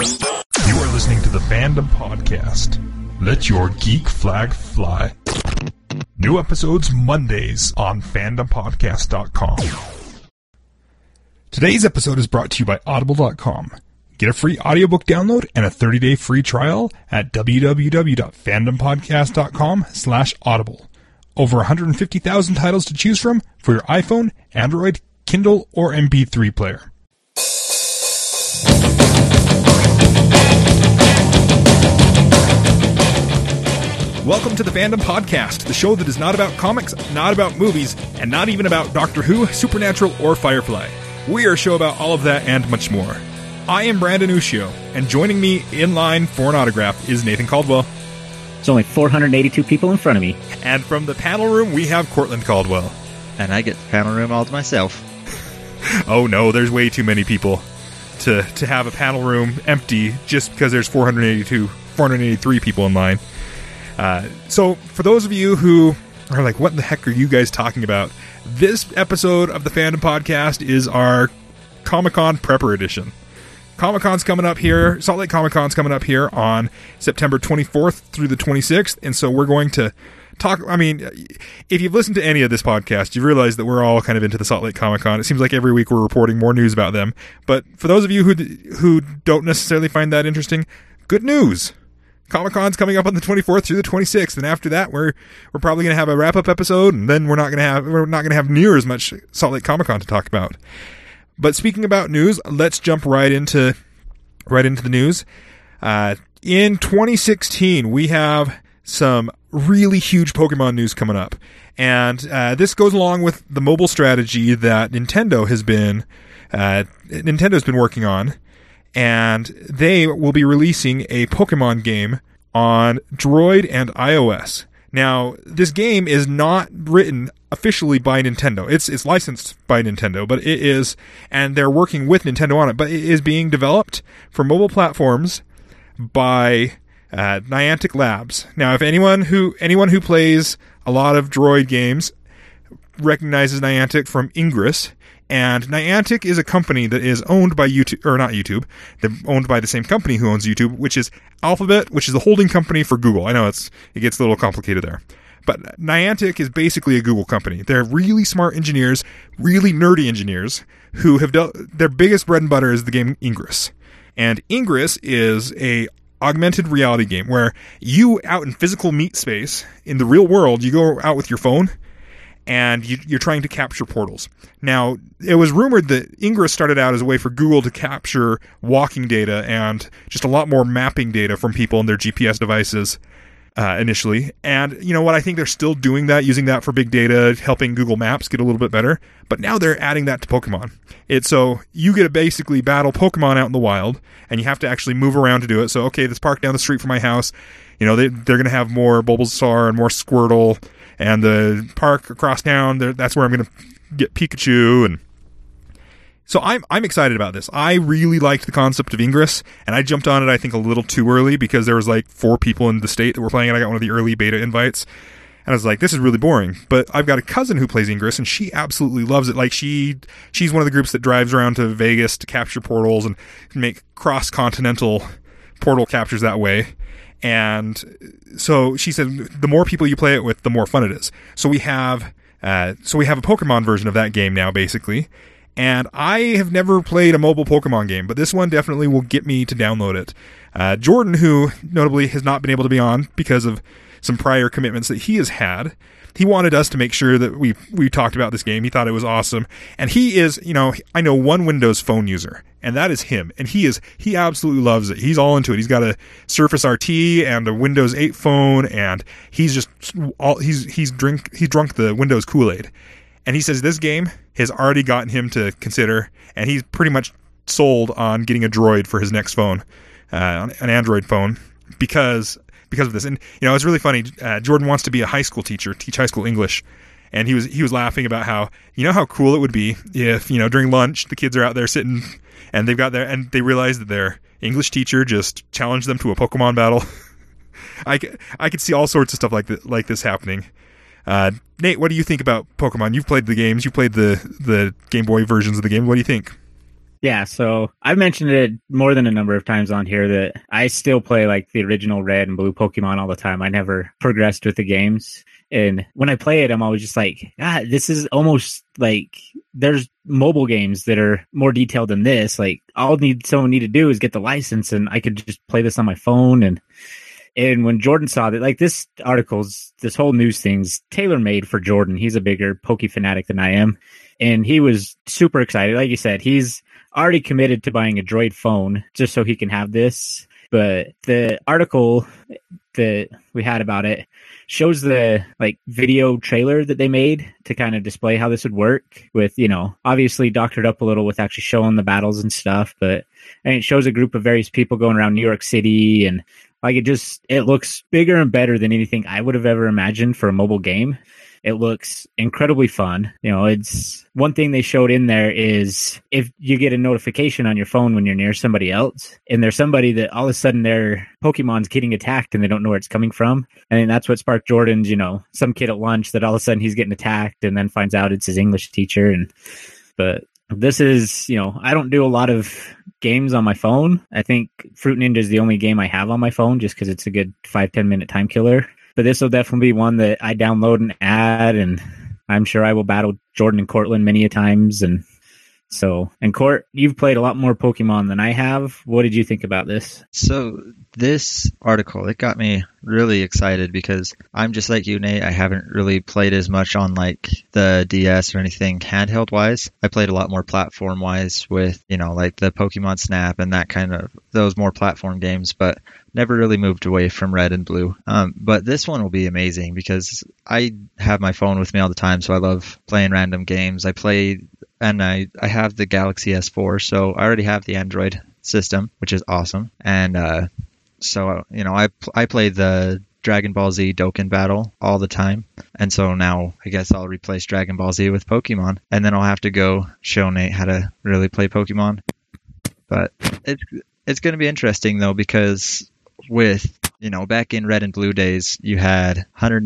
You are listening to the Fandom Podcast. Let your geek flag fly. New episodes Mondays on fandompodcast.com. Today's episode is brought to you by Audible.com. Get a free audiobook download and a 30-day free trial at www.fandompodcast.com/audible. Over 150,000 titles to choose from for your iPhone, Android, Kindle, or MP3 player. Welcome to the Fandom Podcast, the show that is not about comics, not about movies, and not even about Doctor Who, Supernatural, or Firefly. We are a show about all of that and much more. I am Brandon Ushio, and joining me in line for an autograph is Nathan Caldwell. There's only 482 people in front of me. And from the panel room, we have Cortland Caldwell. And I get the panel room all to myself. Oh no, there's way too many people to have a panel room empty just because there's 483 people in line. So, for those of you who are like, what the heck are you guys talking about? This episode of the Fandom Podcast is our Comic-Con Prepper Edition. Comic-Con's coming up here, Salt Lake Comic-Con's coming up here on September 24th through the 26th, and so we're going to talk, I mean, if you've listened to any of this podcast, you realize that we're all kind of into the Salt Lake Comic-Con. It seems like every week we're reporting more news about them, but for those of you who don't necessarily find that interesting, good news! Comic-Con's coming up on the 24th through the 26th, and after that, we're probably going to have a wrap-up episode, and then we're not going to have near as much Salt Lake Comic-Con to talk about. But speaking about news, let's jump right into the news. In 2016, we have some really huge Pokemon news coming up, and this goes along with the mobile strategy that Nintendo's been working on. And they will be releasing a Pokemon game on Droid and iOS. Now, this game is not written officially by Nintendo. It's licensed by Nintendo, but it is, and they're working with Nintendo on it, but it is being developed for mobile platforms by Niantic Labs. Now, if anyone who plays a lot of Droid games recognizes Niantic from Ingress. And Niantic is a company that is owned by YouTube, or not YouTube, they're owned by the same company who owns YouTube, which is Alphabet, which is the holding company for Google. I know it gets a little complicated there. But Niantic is basically a Google company. They're really smart engineers, really nerdy engineers, who have their biggest bread and butter is the game Ingress. And Ingress is a augmented reality game where you, out in physical meat space, in the real world, you go out with your phone, and you're trying to capture portals. Now, it was rumored that Ingress started out as a way for Google to capture walking data and just a lot more mapping data from people and their GPS devices initially. And you know what? I think they're still doing that, using that for big data, helping Google Maps get a little bit better. But now they're adding that to Pokemon. So you get to basically battle Pokemon out in the wild, and you have to actually move around to do it. So, okay, this park down the street from my house, you know, they're going to have more Bulbasaur and more Squirtle. And the park across town, that's where I'm going to get Pikachu. And so I'm excited about this. I really liked the concept of Ingress, and I jumped on it, I think, a little too early because there was like 4 people in the state that were playing it. I got one of the early beta invites, and I was like, this is really boring. But I've got a cousin who plays Ingress, and she absolutely loves it. Like, she's one of the groups that drives around to Vegas to capture portals and make cross-continental portal captures that way. And so she said, the more people you play it with, the more fun it is. So we have a Pokemon version of that game now, basically. And I have never played a mobile Pokemon game, but this one definitely will get me to download it. Jordan, who notably has not been able to be on because of some prior commitments that he has had, he wanted us to make sure that we talked about this game. He thought it was awesome. And he is, you know, I know one Windows Phone user, and that is him. And he absolutely loves it. He's all into it. He's got a Surface RT and a Windows 8 phone, and he's drunk the Windows Kool-Aid. And he says this game has already gotten him to consider, and he's pretty much sold on getting a Droid for his next phone, an Android phone, because of this. And you know, it's really funny. Jordan wants to be a high school teacher, teach high school English, and he was laughing about how, you know, how cool it would be if, you know, during lunch the kids are out there sitting and they realize that their English teacher just challenged them to a Pokemon battle. I could see all sorts of stuff like this happening. Nate, what do you think about Pokemon? You've played the games. You played the Game Boy versions of the game. What do you think? Yeah, so I've mentioned it more than a number of times on here that I still play like the original Red and Blue Pokemon all the time. I never progressed with the games. And when I play it, I'm always just like, God, this is almost like there's mobile games that are more detailed than this. Like someone need to do is get the license and I could just play this on my phone. And when Jordan saw that, like this whole news thing's tailor-made for Jordan. He's a bigger Poke fanatic than I am. And he was super excited. Like you said, he's already committed to buying a Droid phone just so he can have this. But the article that we had about it shows the like video trailer that they made to kind of display how this would work with, obviously doctored up a little with actually showing the battles and stuff. But it shows a group of various people going around New York City, and like it looks bigger and better than anything I would have ever imagined for a mobile game. It looks incredibly fun. It's one thing they showed in there is if you get a notification on your phone when you're near somebody else and there's somebody that all of a sudden their Pokemon's getting attacked and they don't know where it's coming from. And that's what sparked Jordan's, some kid at lunch that all of a sudden he's getting attacked and then finds out it's his English teacher. But this is, I don't do a lot of games on my phone. I think Fruit Ninja is the only game I have on my phone just because it's a good 5-10 minute time killer. But this will definitely be one that I download and add, and I'm sure I will battle Jordan and Cortland many a times. And Court, you've played a lot more Pokemon than I have. What did you think about this? So this article, it got me really excited because I'm just like you, Nate. I haven't really played as much on like the DS or anything handheld wise. I played a lot more platform wise with, like the Pokemon Snap and that kind of those more platform games, but never really moved away from Red and Blue. But this one will be amazing because I have my phone with me all the time, so I love playing random games. I have the Galaxy S4, so I already have the Android system, which is awesome. And I play the Dragon Ball Z Dokkan Battle all the time. And so now I guess I'll replace Dragon Ball Z with Pokemon. And then I'll have to go show Nate how to really play Pokemon. But it's going to be interesting, though, because with, back in Red and Blue days, you had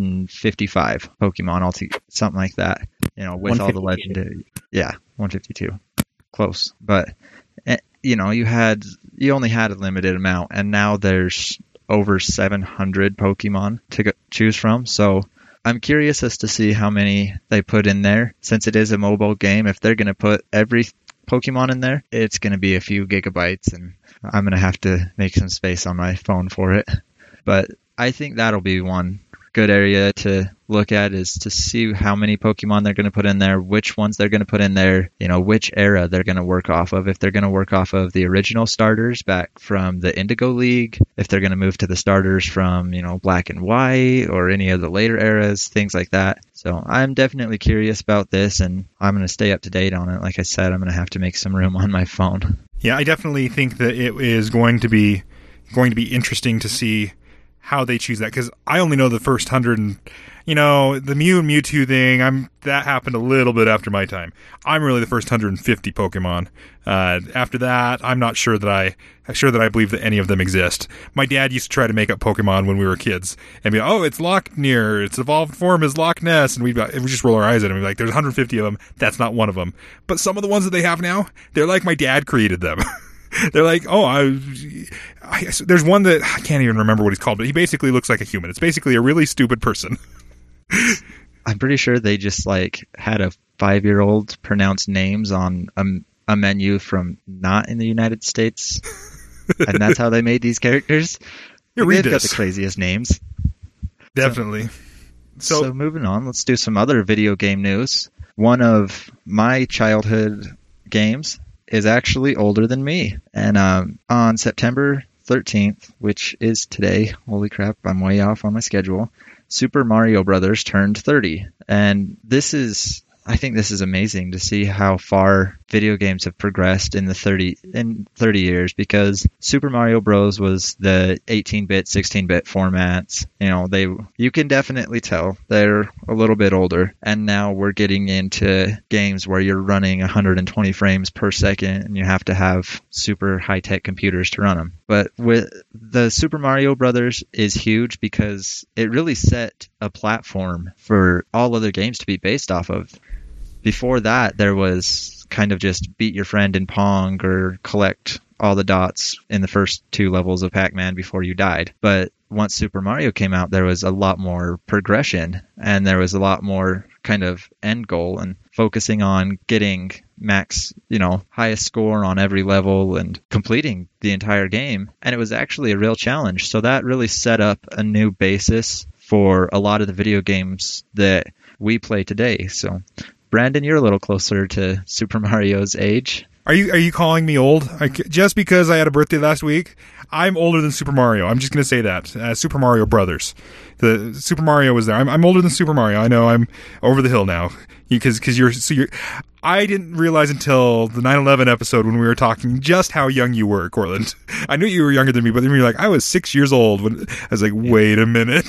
155 Pokemon, something like that, with all the legendary. Yeah, 152. Close. But, you only had a limited amount, and now there's over 700 Pokemon to choose from. So I'm curious as to see how many they put in there. Since it is a mobile game, if they're going to put every Pokemon in there, it's going to be a few gigabytes, and I'm going to have to make some space on my phone for it. But I think that'll be one good area to look at, is to see how many Pokemon they're going to put in there, which ones they're going to put in there, which era they're going to work off of. If they're going to work off of the original starters back from the Indigo League, if they're going to move to the starters from, Black and White or any of the later eras, things like that. So I'm definitely curious about this, and I'm going to stay up to date on it. Like I said, I'm going to have to make some room on my phone. Yeah, I definitely think that it is going to be interesting to see how they choose that, because I only know the first 100, and the Mew and Mewtwo thing, that happened a little bit after my time. I'm really the first 150 Pokemon. After that, I'm not sure that I believe that any of them exist. My dad used to try to make up Pokemon when we were kids and be like, oh, it's Lochner, its evolved form is Loch Ness, and we just roll our eyes at him and be like, there's 150 of them, that's not one of them. But some of the ones that they have now, they're like my dad created them. They're like, there's one that I can't even remember what he's called, but he basically looks like a human. It's basically a really stupid person. I'm pretty sure they just had a 5-year-old pronounce names on a menu from not in the United States, and that's how they made these characters. They've got the craziest names. Definitely. So moving on, let's do some other video game news. One of my childhood games is actually older than me. And on September 13th, which is today, holy crap, I'm way off on my schedule, Super Mario Brothers turned 30. And I think this is amazing to see how far video games have progressed in 30 years, because Super Mario Bros. Was the 18-bit, 16-bit formats. You can definitely tell they're a little bit older, and now we're getting into games where you're running 120 frames per second and you have to have super high-tech computers to run them. But with the Super Mario Brothers is huge because it really set a platform for all other games to be based off of. before that, there was kind of just beat your friend in Pong or collect all the dots in the first 2 levels of Pac-Man before you died. But once Super Mario came out, there was a lot more progression, and there was a lot more kind of end goal and focusing on getting max, highest score on every level and completing the entire game. And it was actually a real challenge. So that really set up a new basis for a lot of the video games that we play today. So Brandon, you're a little closer to Super Mario's age. Are you calling me old? Just because I had a birthday last week, I'm older than Super Mario. I'm just going to say that. Super Mario Brothers. The Super Mario was there. I'm older than Super Mario. I know I'm over the hill now. Because you're I didn't realize until the 9/11 episode when we were talking just how young you were, Cortland. I knew you were younger than me, but then you were like, I was 6 years old. When I was like, wait a minute.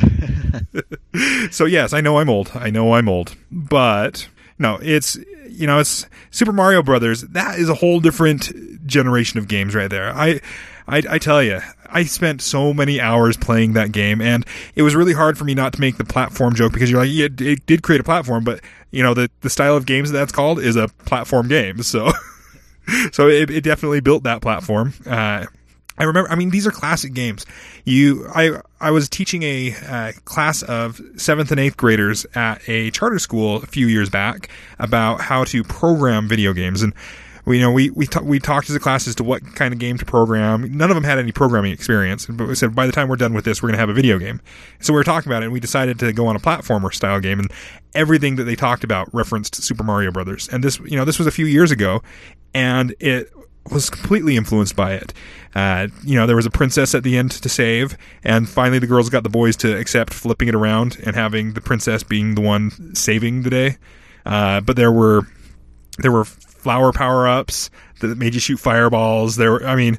So yes, I know I'm old. But no, it's Super Mario Brothers. That is a whole different generation of games right there. I tell you, I spent so many hours playing that game, and it was really hard for me not to make the platform joke, because you're like, yeah, it did create a platform, but the style of games that's called is a platform game. So, so it definitely built that platform. I remember, these are classic games. I was teaching a class of 7th and 8th graders at a charter school a few years back about how to program video games. And we talked as a class as to what kind of game to program. None of them had any programming experience, but we said by the time we're done with this, we're going to have a video game. So we were talking about it, and we decided to go on a platformer style game, and everything that they talked about referenced Super Mario Brothers. And this was a few years ago, and it was completely influenced by it. There was a princess at the end to save, and finally the girls got the boys to accept flipping it around and having the princess being the one saving the day. But there were flower power-ups that made you shoot fireballs. The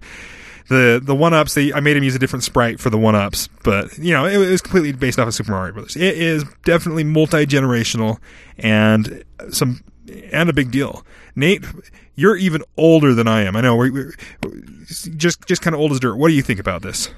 1-ups, I made him use a different sprite for the 1-ups, but it was completely based off of Super Mario Brothers. It is definitely multi-generational and a big deal. Nate, you're even older than I am. I know we're just kind of old as dirt. What do you think about this?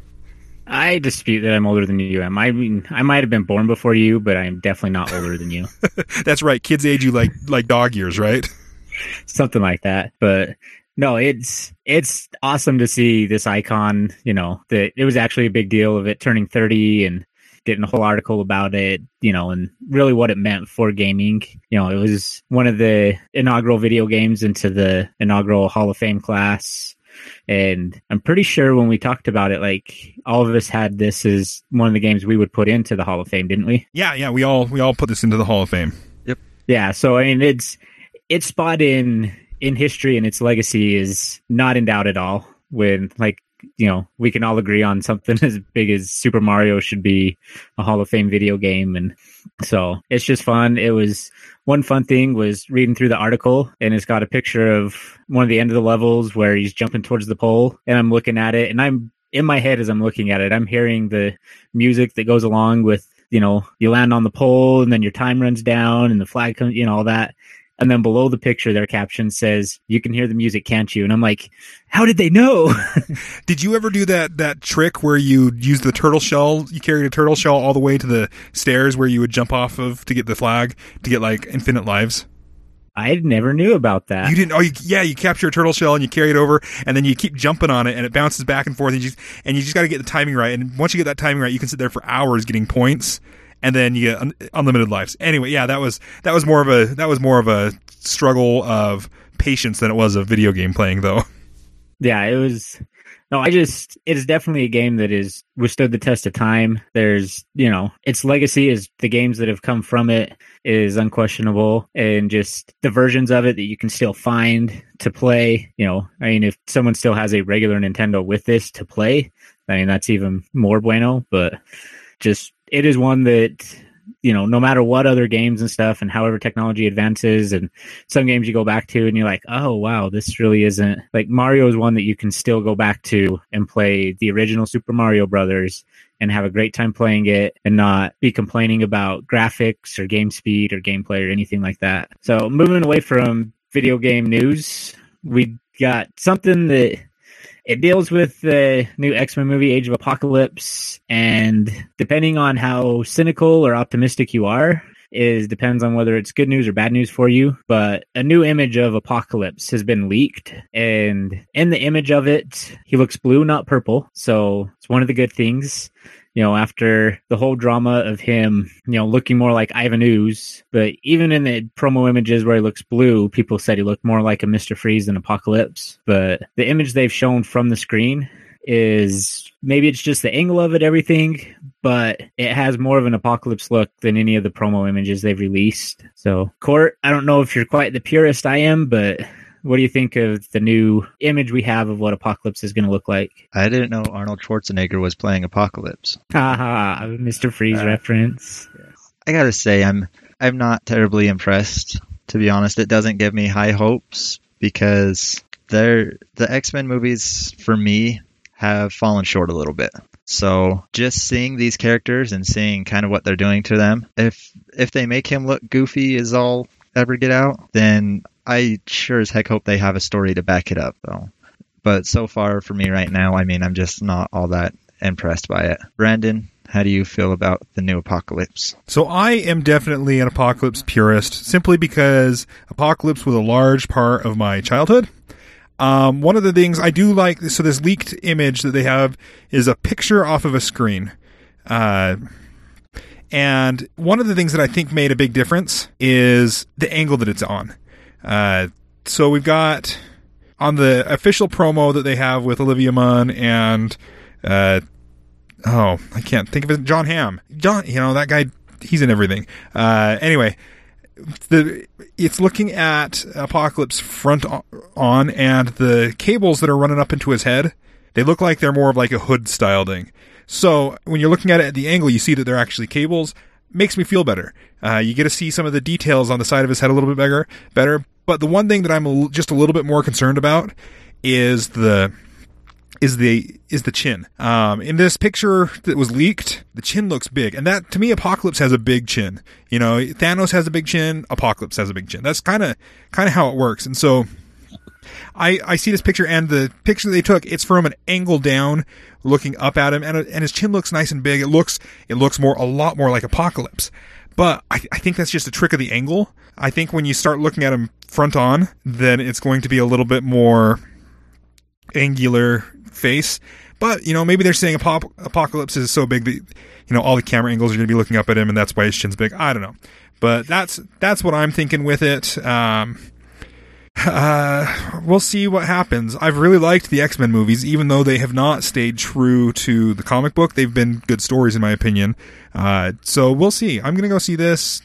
I dispute that I'm older than you am. I might have been born before you, but I'm definitely not older than you. That's right. Kids age you like dog years, right? Something like that. But no, it's awesome to see this icon, that it was actually a big deal of it turning 30, and did a whole article about it, and really what it meant for gaming. It was one of the inaugural video games into the inaugural Hall of Fame class. And I'm pretty sure when we talked about it, like, all of us had this as one of the games we would put into the Hall of Fame, didn't we? Yeah, we all put this into the Hall of Fame. Yep. Yeah, so its spot in history and its legacy is not in doubt at all. When, we can all agree on something as big as Super Mario should be a Hall of Fame video game. And so it's just fun. It was one fun thing was reading through the article, and it's got a picture of one of the end of the levels where he's jumping towards the pole, and I'm looking at it, and I'm in my head as I'm looking at it, I'm hearing the music that goes along with, you land on the pole and then your time runs down and the flag comes, all that. And then below the picture, their caption says, "You can hear the music, can't you?" And I'm like, how did they know? Did you ever do that trick where you use the turtle shell? You carried a turtle shell all the way to the stairs where you would jump off of to get the flag to get infinite lives? I never knew about that. You didn't? Oh, you capture a turtle shell and you carry it over, and then you keep jumping on it, and it bounces back and forth, and you just got to get the timing right. And once you get that timing right, you can sit there for hours getting points. And then you get unlimited lives. Anyway, yeah, that was more of a struggle of patience than it was of video game playing, though. Yeah, it was. No, it is definitely a game that is withstood the test of time. There's, its legacy is the games that have come from it is unquestionable, and just the versions of it that you can still find to play. If someone still has a regular Nintendo with this to play, that's even more bueno. But just, it is one that, no matter what other games and stuff and however technology advances, and some games you go back to and you're like, oh, wow, this really isn't, like, Mario is one that you can still go back to and play the original Super Mario Brothers and have a great time playing it and not be complaining about graphics or game speed or gameplay or anything like that. So moving away from video game news, we got something that it deals with the new X-Men movie, Age of Apocalypse, and depending on how cynical or optimistic you are, depends on whether it's good news or bad news for you, but a new image of Apocalypse has been leaked, and in the image of it, he looks blue, not purple. So it's one of the good things. After the whole drama of him, looking more like Ivan Ooze, but even in the promo images where he looks blue, people said he looked more like a Mr. Freeze than Apocalypse. But the image they've shown from the screen is, maybe it's just the angle of it, everything, but it has more of an Apocalypse look than any of the promo images they've released. So, Court, I don't know if you're quite the purist I am, but what do you think of the new image we have of what Apocalypse is going to look like? I didn't know Arnold Schwarzenegger was playing Apocalypse. Haha, Mr. Freeze reference. I gotta say, I'm not terribly impressed, to be honest. It doesn't give me high hopes because the X-Men movies, for me, have fallen short a little bit. So just seeing these characters and seeing kind of what they're doing to them, if they make him look goofy as all ever get out, then I sure as heck hope they have a story to back it up, though. But so far for me right now, I'm just not all that impressed by it. Brandon, how do you feel about the new Apocalypse? So I am definitely an Apocalypse purist, simply because Apocalypse was a large part of my childhood. One of the things I do like, so this leaked image that they have is a picture off of a screen. And one of the things that I think made a big difference is the angle that it's on. So we've got on the official promo that they have with Olivia Munn and, I can't think of it, John Hamm. That guy, he's in everything. Anyway, it's looking at Apocalypse front on, and the cables that are running up into his head, they look like they're more of like a hood style thing. So when you're looking at it at the angle, you see that they're actually cables. Makes me feel better. You get to see some of the details on the side of his head a little bit better. But the one thing that I'm just a little bit more concerned about is the chin. In this picture that was leaked, the chin looks big, and that, to me, Apocalypse has a big chin. Thanos has a big chin, Apocalypse has a big chin. That's kind of how it works. And so I see this picture, and the picture they took, it's from an angle down, looking up at him, and his chin looks nice and big. It looks a lot more like Apocalypse. But I think that's just a trick of the angle. I think when you start looking at him front on, then it's going to be a little bit more angular face. But, maybe they're saying Apocalypse is so big that, all the camera angles are going to be looking up at him, and that's why his chin's big. I don't know. But that's what I'm thinking with it. We'll see what happens. I've really liked the X-Men movies, even though they have not stayed true to the comic book. They've been good stories, in my opinion. So we'll see. I'm going to go see this.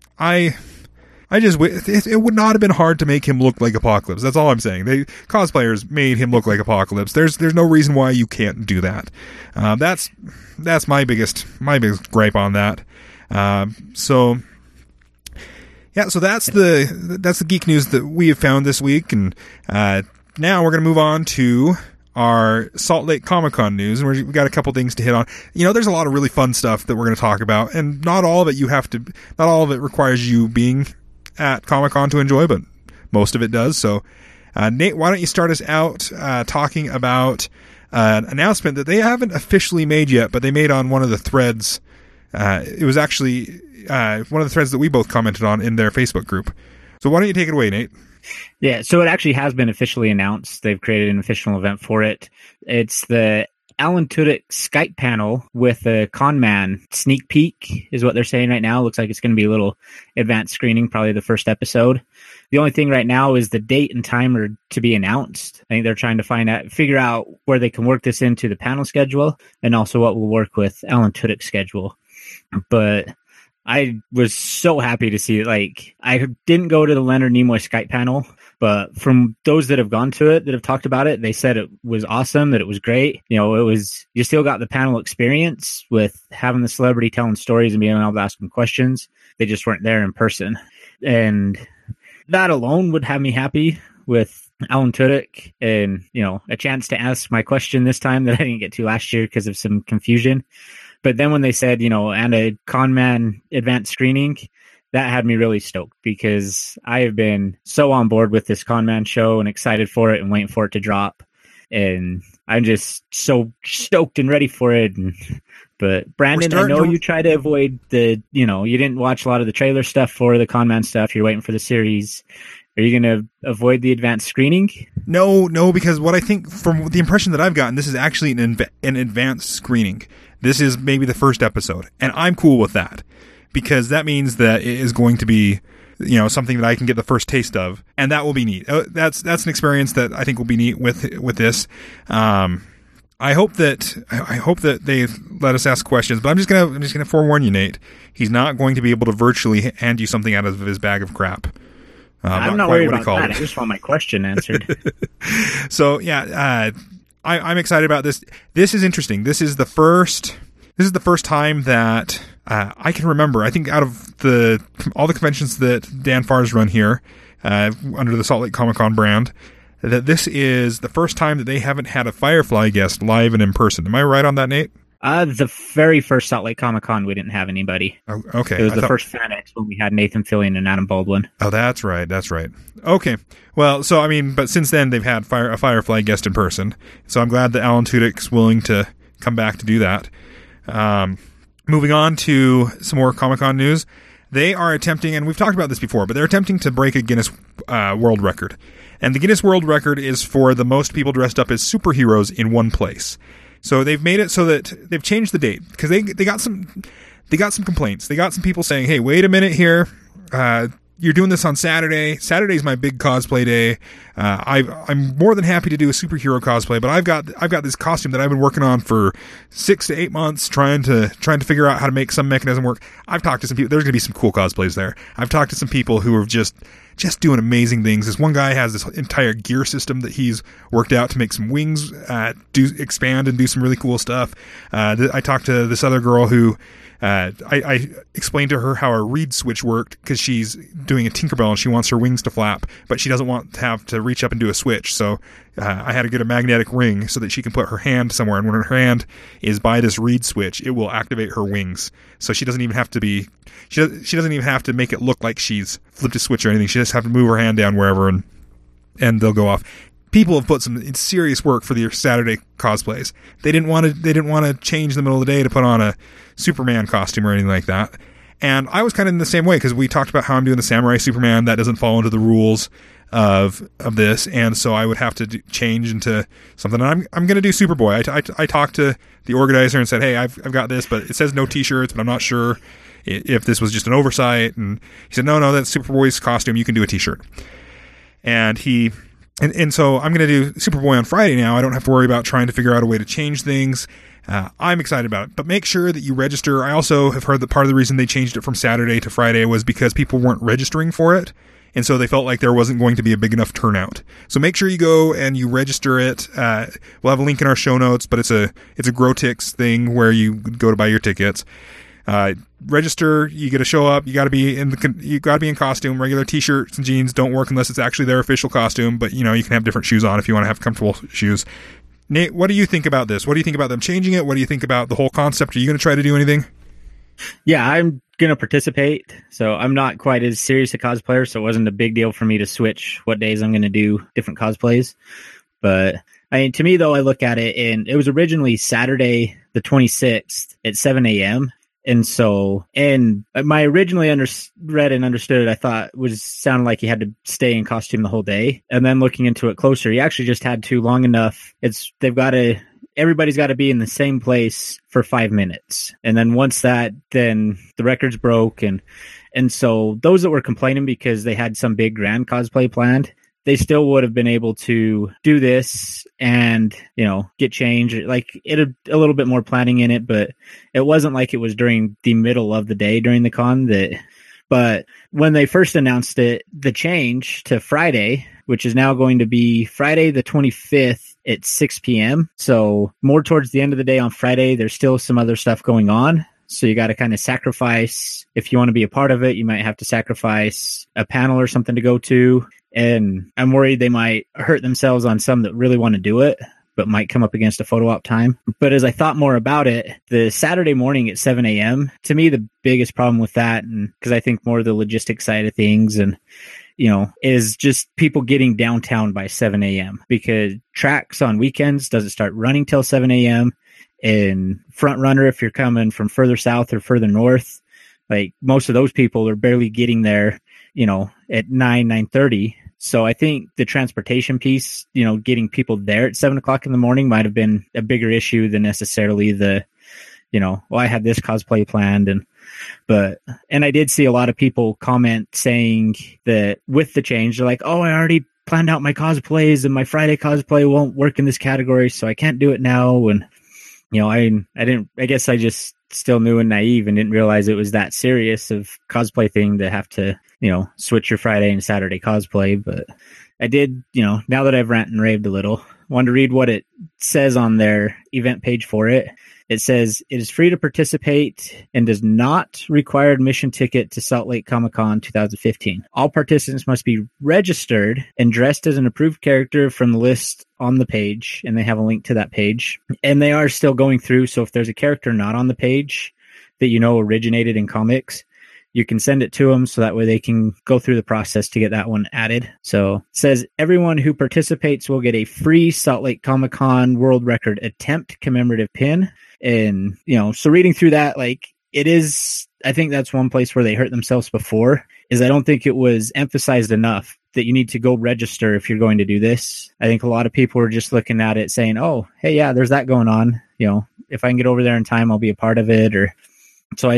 It would not have been hard to make him look like Apocalypse. That's all I'm saying. Cosplayers made him look like Apocalypse. There's no reason why you can't do that. That's my biggest gripe on that. So that's the geek news that we have found this week, and now we're going to move on to our Salt Lake Comic-Con news, and we've got a couple things to hit on. There's a lot of really fun stuff that we're going to talk about, and not all of it requires you being at Comic-Con to enjoy, but most of it does. So, Nate, why don't you start us out talking about an announcement that they haven't officially made yet, but they made on one of the threads. It was actually one of the threads that we both commented on in their Facebook group. So why don't you take it away, Nate? Yeah, so it actually has been officially announced. They've created an official event for it. It's the Alan Tudyk Skype panel with a Conman sneak peek is what they're saying right now. Looks like it's going to be a little advanced screening, probably the first episode. The only thing right now is the date and time are to be announced. I think they're trying to figure out where they can work this into the panel schedule, and also what will work with Alan Tudyk's schedule. But I was so happy to see it. Like, I didn't go to the Leonard Nimoy Skype panel, but from those that have gone to it, that have talked about it, they said it was awesome, that it was great. You still got the panel experience with having the celebrity telling stories and being able to ask them questions. They just weren't there in person. And that alone would have me happy with Alan Tudyk and, a chance to ask my question this time that I didn't get to last year because of some confusion. But then when they said, and a Conman advanced screening, that had me really stoked, because I have been so on board with this Conman show and excited for it and waiting for it to drop. And I'm just so stoked and ready for it. And But Brandon, I know you try to avoid you didn't watch a lot of the trailer stuff for the Conman stuff. You're waiting for the series. Are you going to avoid the advanced screening? No, because what I think from the impression that I've gotten, this is actually an advanced screening. This is maybe the first episode, and I'm cool with that because that means that it is going to be, something that I can get the first taste of, and that will be neat. That's an experience that I think will be neat with this. I hope that they let us ask questions, but I'm just gonna forewarn you, Nate. He's not going to be able to virtually hand you something out of his bag of crap. I'm not worried about that. I just want my question answered. So yeah, I'm excited about this. This is interesting. This is the first time that I can remember. I think out of all the conventions that Dan Farr's run here under the Salt Lake Comic-Con brand, that this is the first time that they haven't had a Firefly guest live and in person. Am I right on that, Nate? The very first Salt Lake Comic-Con, we didn't have anybody. Oh, okay. It was the first FanX when we had Nathan Fillion and Adam Baldwin. Oh, that's right. Okay. Well, so, but since then, they've had a Firefly guest in person. So I'm glad that Alan Tudyk's willing to come back to do that. Moving on to some more Comic-Con news. They are attempting, and we've talked about this before, but they're attempting to break a Guinness World Record. And the Guinness World Record is for the most people dressed up as superheroes in one place. So they've made it so that they've changed the date because they got some complaints. They got some people saying, "Hey, wait a minute here. You're doing this on Saturday. Saturday's my big cosplay day. I'm more than happy to do a superhero cosplay, but I've got this costume that I've been working on for 6 to 8 months, trying to figure out how to make some mechanism work." I've talked to some people. There's going to be some cool cosplays there. I've talked to some people who are just doing amazing things. This one guy has this entire gear system that he's worked out to make some wings expand and do some really cool stuff. I talked to this other girl who I explained to her how a reed switch worked because she's doing a Tinkerbell and she wants her wings to flap, but she doesn't want to have to reach up and do a switch. So I had to get a magnetic ring so that she can put her hand somewhere, and when her hand is by this reed switch, it will activate her wings. So she doesn't even have to be she doesn't even have to make it look like she's flipped a switch or anything. She just have to move her hand down wherever and they'll go off. People have put some serious work for their Saturday cosplays. They didn't want to change in the middle of the day to put on a Superman costume or anything like that. And I was kind of in the same way because we talked about how I'm doing the Samurai Superman. That doesn't fall into the rules of this, and so I would have to change into something. And I'm going to do Superboy. I talked to the organizer and said, "Hey, I've got this, but it says no T-shirts, but I'm not sure if this was just an oversight." And he said, "No, that's Superboy's costume. You can do a T-shirt." And so I'm going to do Superboy on Friday now. I don't have to worry about trying to figure out a way to change things. I'm excited about it, but make sure that you register. I also have heard that part of the reason they changed it from Saturday to Friday was because people weren't registering for it, and so they felt like there wasn't going to be a big enough turnout. So make sure you go and you register it. We'll have a link in our show notes, but it's a Grotix thing where you go to buy your tickets. Register. You got to show up. You got to be in costume. Regular t-shirts and jeans don't work unless it's actually their official costume. But you can have different shoes on if you want to have comfortable shoes. Nate, what do you think about this? What do you think about them changing it? What do you think about the whole concept? Are you going to try to do anything? Yeah, I'm going to participate. So I'm not quite as serious a cosplayer, so it wasn't a big deal for me to switch what days I'm going to do different cosplays. But to me, though, I look at it, and it was originally Saturday the 26th at 7 a.m. And so, my originally read and understood, I thought sounded like he had to stay in costume the whole day. And then looking into it closer, he actually just had to long enough. Everybody's got to be in the same place for 5 minutes. And then once then the record's broke. And so those that were complaining because they had some big grand cosplay planned, they still would have been able to do this and, get change. Like it had a little bit more planning in it, but it wasn't like it was during the middle of the day during the con but when they first announced it, the change to Friday, which is now going to be Friday the 25th at 6 p.m. So more towards the end of the day on Friday, there's still some other stuff going on. So you got to kind of sacrifice. If you want to be a part of it, you might have to sacrifice a panel or something to go to. And I'm worried they might hurt themselves on some that really want to do it, but might come up against a photo op time. But as I thought more about it, the Saturday morning at 7 a.m., to me, the biggest problem with that, and because I think more of the logistic side of things and, is just people getting downtown by 7 a.m. because tracks on weekends doesn't start running till 7 a.m. And front runner, if you're coming from further south or further north, like most of those people are barely getting there, at 9:30. So I think the transportation piece, getting people there at 7:00 in the morning might have been a bigger issue than necessarily the, I had this cosplay planned. And I did see a lot of people comment saying that with the change, they're like, oh, I already planned out my cosplays and my Friday cosplay won't work in this category, so I can't do it now. And, I guess I just still new and naive and didn't realize it was that serious of cosplay thing to have to, switch your Friday and Saturday cosplay. But I did, now that I've ranted and raved a little, wanted to read what it says on their event page for it. It says, it is free to participate and does not require admission ticket to Salt Lake Comic Con 2015. All participants must be registered and dressed as an approved character from the list on the page, and they have a link to that page. And they are still going through, so if there's a character not on the page that originated in comics, you can send it to them so that way they can go through the process to get that one added. So it says everyone who participates will get a free Salt Lake Comic Con World Record Attempt commemorative pin. And, so reading through that, it is, I think that's one place where they hurt themselves before, is I don't think it was emphasized enough that you need to go register if you're going to do this. I think a lot of people are just looking at it saying, oh, hey, yeah, there's that going on. If I can get over there in time, I'll be a part of it. Or so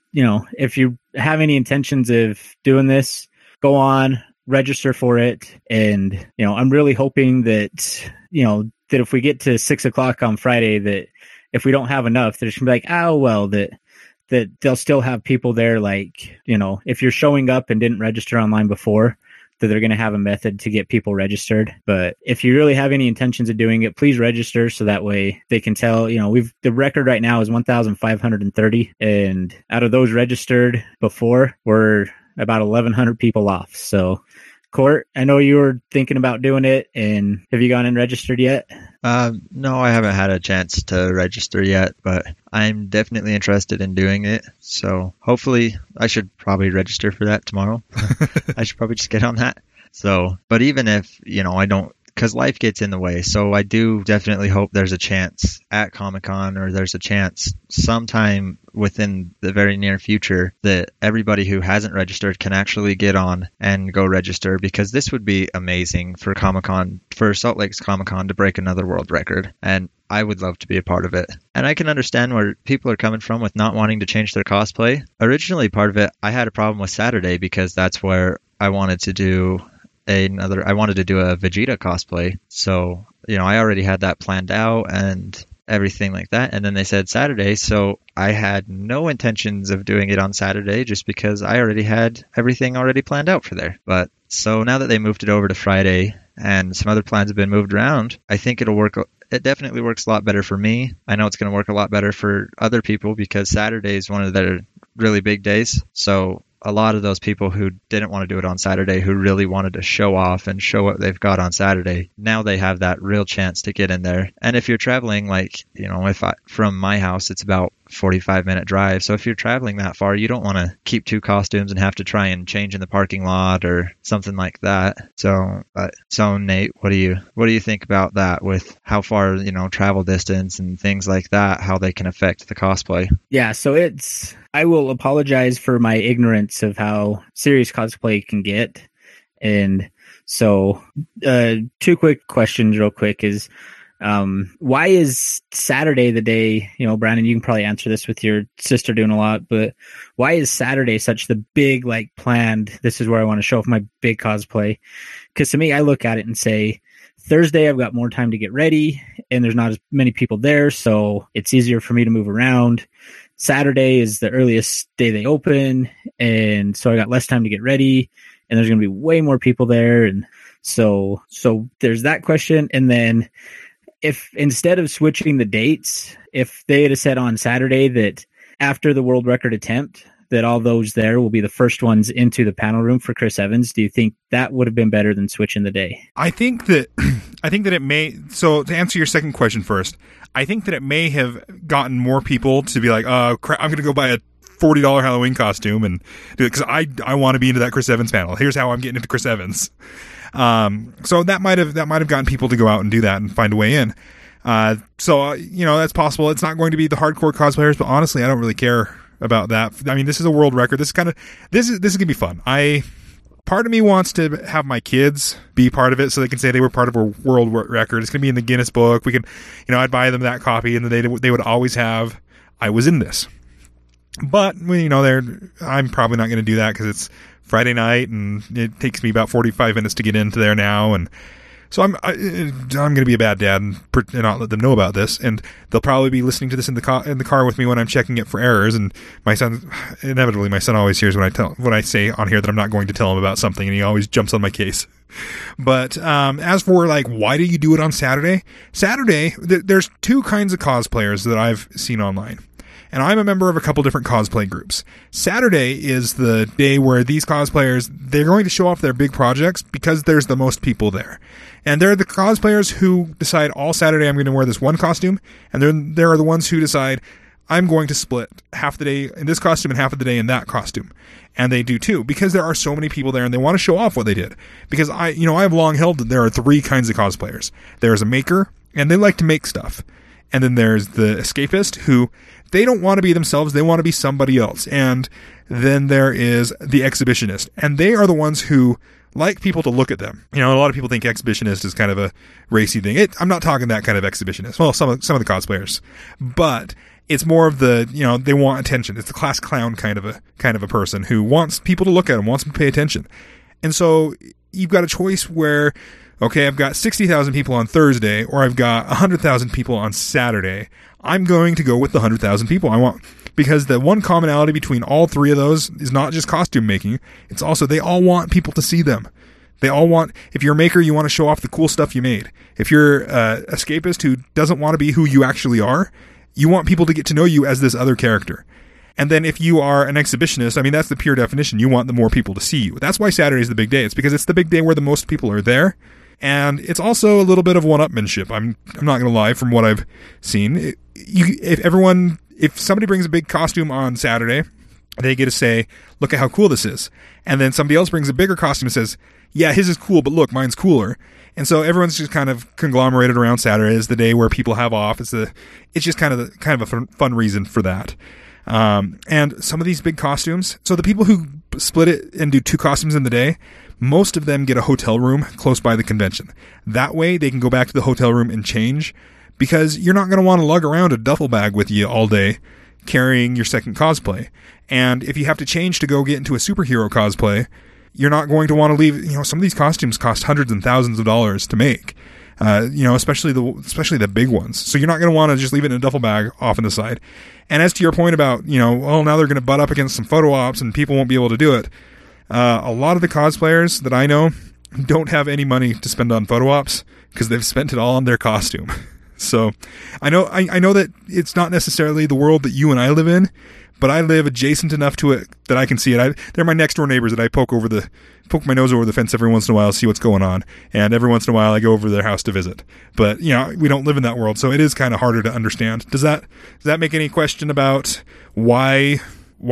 if you have any intentions of doing this, go on, register for it. And, I'm really hoping that, that if we get to 6:00 on Friday, that if we don't have enough, they're just gonna be like, oh, well, that they'll still have people there. If you're showing up and didn't register online before, that they're going to have a method to get people registered. But if you really have any intentions of doing it, please register so that way they can tell, the record right now is 1,530. And out of those registered before, we're about 1,100 people off. So Court, I know you were thinking about doing it, and have you gone and registered yet? No, I haven't had a chance to register yet, but I'm definitely interested in doing it. So hopefully I should probably register for that tomorrow. I should probably just get on that. So, but even if, I don't, because life gets in the way. So I do definitely hope there's a chance at Comic-Con, or there's a chance sometime within the very near future that everybody who hasn't registered can actually get on and go register, because this would be amazing for Comic-Con, for Salt Lake's Comic-Con to break another world record. And I would love to be a part of it. And I can understand where people are coming from with not wanting to change their cosplay. Originally, part of it, I had a problem with Saturday because that's where I wanted to do a Vegeta cosplay. So, I already had that planned out and everything like that. And then they said Saturday. So I had no intentions of doing it on Saturday just because I already had everything already planned out for there. But so now that they moved it over to Friday and some other plans have been moved around, I think it'll work. It definitely works a lot better for me. I know it's going to work a lot better for other people because Saturday is one of their really big days. So a lot of those people who didn't want to do it on Saturday, who really wanted to show off and show what they've got on Saturday, now they have that real chance to get in there. And if you're traveling, from my house, it's about 45-minute drive. So if you're traveling that far, you don't want to keep two costumes and have to try and change in the parking lot or something like that. So Nate, what do you think about that, with how far, travel distance and things like that, how they can affect the cosplay? Yeah, so I will apologize for my ignorance of how serious cosplay can get. And so, two quick questions real quick is, why is Saturday the day, Brandon, you can probably answer this with your sister doing a lot, but why is Saturday such the big, planned, this is where I want to show off my big cosplay? Because to me, I look at it and say, Thursday, I've got more time to get ready and there's not as many people there. So it's easier for me to move around. Saturday is the earliest day they open. And so I got less time to get ready and there's going to be way more people there. And so there's that question. And then if instead of switching the dates, if they had said on Saturday that after the world record attempt, that all those there will be the first ones into the panel room for Chris Evans, do you think that would have been better than switching the day? I think that it may. So to answer your second question first, I think that it may have gotten more people to be like, crap, I'm going to go buy a $40 Halloween costume and do it because I want to be into that Chris Evans panel. Here's how I'm getting into Chris Evans. So that might have gotten people to go out and do that and find a way in. So that's possible. It's not going to be the hardcore cosplayers, but honestly, I don't really care about that. I mean, this is a world record. This is gonna be fun. Part of me wants to have my kids be part of it so they can say they were part of a world record. It's going to be in the Guinness book. We can, I'd buy them that copy and they would always have, I was in this. But, I'm probably not going to do that because it's Friday night and it takes me about 45 minutes to get into there now. And so I'm going to be a bad dad and not let them know about this. And they'll probably be listening to this in the car with me when I'm checking it for errors. And my son always hears when I say on here that I'm not going to tell him about something, and he always jumps on my case. But as for why do you do it on Saturday? Saturday, there's two kinds of cosplayers that I've seen online. And I'm a member of a couple different cosplay groups. Saturday is the day where these cosplayers, they're going to show off their big projects because there's the most people there. And they're the cosplayers who decide all Saturday I'm going to wear this one costume. And then there are the ones who decide I'm going to split half the day in this costume and half of the day in that costume. And they do too, because there are so many people there and they want to show off what they did. Because I have long held that there are three kinds of cosplayers. There's a maker, and they like to make stuff. And then there's the escapist, who they don't want to be themselves, they want to be somebody else. And then there is the exhibitionist, and they are the ones who like people to look at them. A lot of people think exhibitionist is kind of a racy thing. I'm not talking that kind of exhibitionist. Well, some of the cosplayers, but it's more of the, they want attention. It's the class clown kind of a person who wants people to look at them, wants them to pay attention. And so you've got a choice where, okay, I've got 60,000 people on Thursday, or I've got 100,000 people on Saturday. I'm going to go with the 100,000 people I want, because the one commonality between all three of those is not just costume making. It's also they all want people to see them. They all want, if you're a maker, you want to show off the cool stuff you made. If you're an escapist who doesn't want to be who you actually are, you want people to get to know you as this other character. And then if you are an exhibitionist, I mean, that's the pure definition. You want the more people to see you. That's why Saturday is the big day. It's because it's the big day where the most people are there. And it's also a little bit of one-upmanship. I'm not going to lie, from what I've seen. If somebody brings a big costume on Saturday, they get to say, look at how cool this is. And then somebody else brings a bigger costume and says, yeah, his is cool, but look, mine's cooler. And so everyone's just kind of conglomerated around Saturday as the day where people have off. It's just kind of a fun reason for that. And some of these big costumes, so the people who split it and do two costumes in the day, most of them get a hotel room close by the convention. That way they can go back to the hotel room and change, because you're not going to want to lug around a duffel bag with you all day carrying your second cosplay. And if you have to change to go get into a superhero cosplay, you're not going to want to leave. Some of these costumes cost hundreds and thousands of dollars to make, especially the big ones. So you're not going to want to just leave it in a duffel bag off on the side. And as to your point about, now they're going to butt up against some photo ops and people won't be able to do it. A lot of the cosplayers that I know don't have any money to spend on photo ops because they've spent it all on their costume. So I know that it's not necessarily the world that you and I live in, but I live adjacent enough to it that I can see it. They're my next door neighbors that I poke my nose over the fence every once in a while, see what's going on. And every once in a while I go over to their house to visit. But, we don't live in that world, so it is kind of harder to understand. Does that make any question about why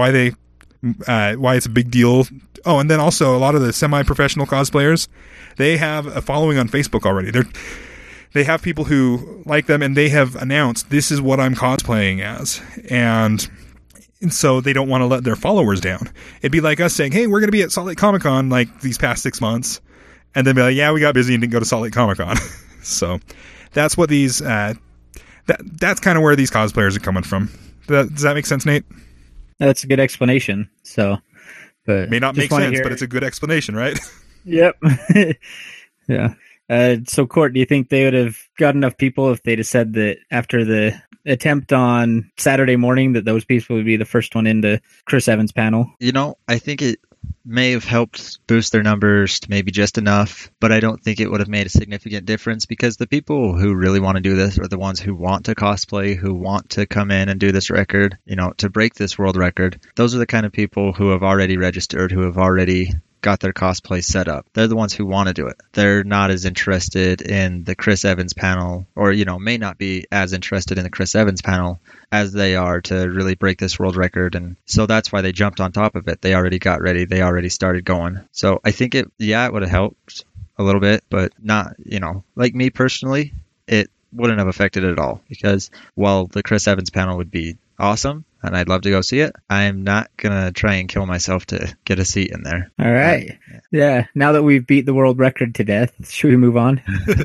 it's a big deal? Oh, and then also a lot of the semi-professional cosplayers, they have a following on Facebook already. They have people who like them, and they have announced, this is what I'm cosplaying as. And so they don't want to let their followers down. It'd be like us saying, hey, we're going to be at Salt Lake Comic Con like these past 6 months. And then be like, yeah, we got busy and didn't go to Salt Lake Comic Con. So that's what these, that's kind of where these cosplayers are coming from. Does that make sense, Nate? That's a good explanation. So, but it may not make sense, but it's a good explanation, right? Yep. Yeah. So, Court, do you think they would have got enough people if they'd have said that after the attempt on Saturday morning that those people would be the first one into Chris Evans' panel? I think it may have helped boost their numbers to maybe just enough, but I don't think it would have made a significant difference, because the people who really want to do this are the ones who want to cosplay, who want to come in and do this record, to break this world record. Those are the kind of people who have already registered, who have already got their cosplay set up. They're the ones who want to do it. They're not as interested in the Chris Evans panel, or, may not be as interested in the Chris Evans panel as they are to really break this world record. And so that's why they jumped on top of it. They already got ready. They already started going. So I think it would have helped a little bit, but not, like me personally, it wouldn't have affected it at all, because while the Chris Evans panel would be awesome and I'd love to go see it, I'm not gonna try and kill myself to get a seat in there. All right. Yeah. Now that we've beat the world record to death, should we move on?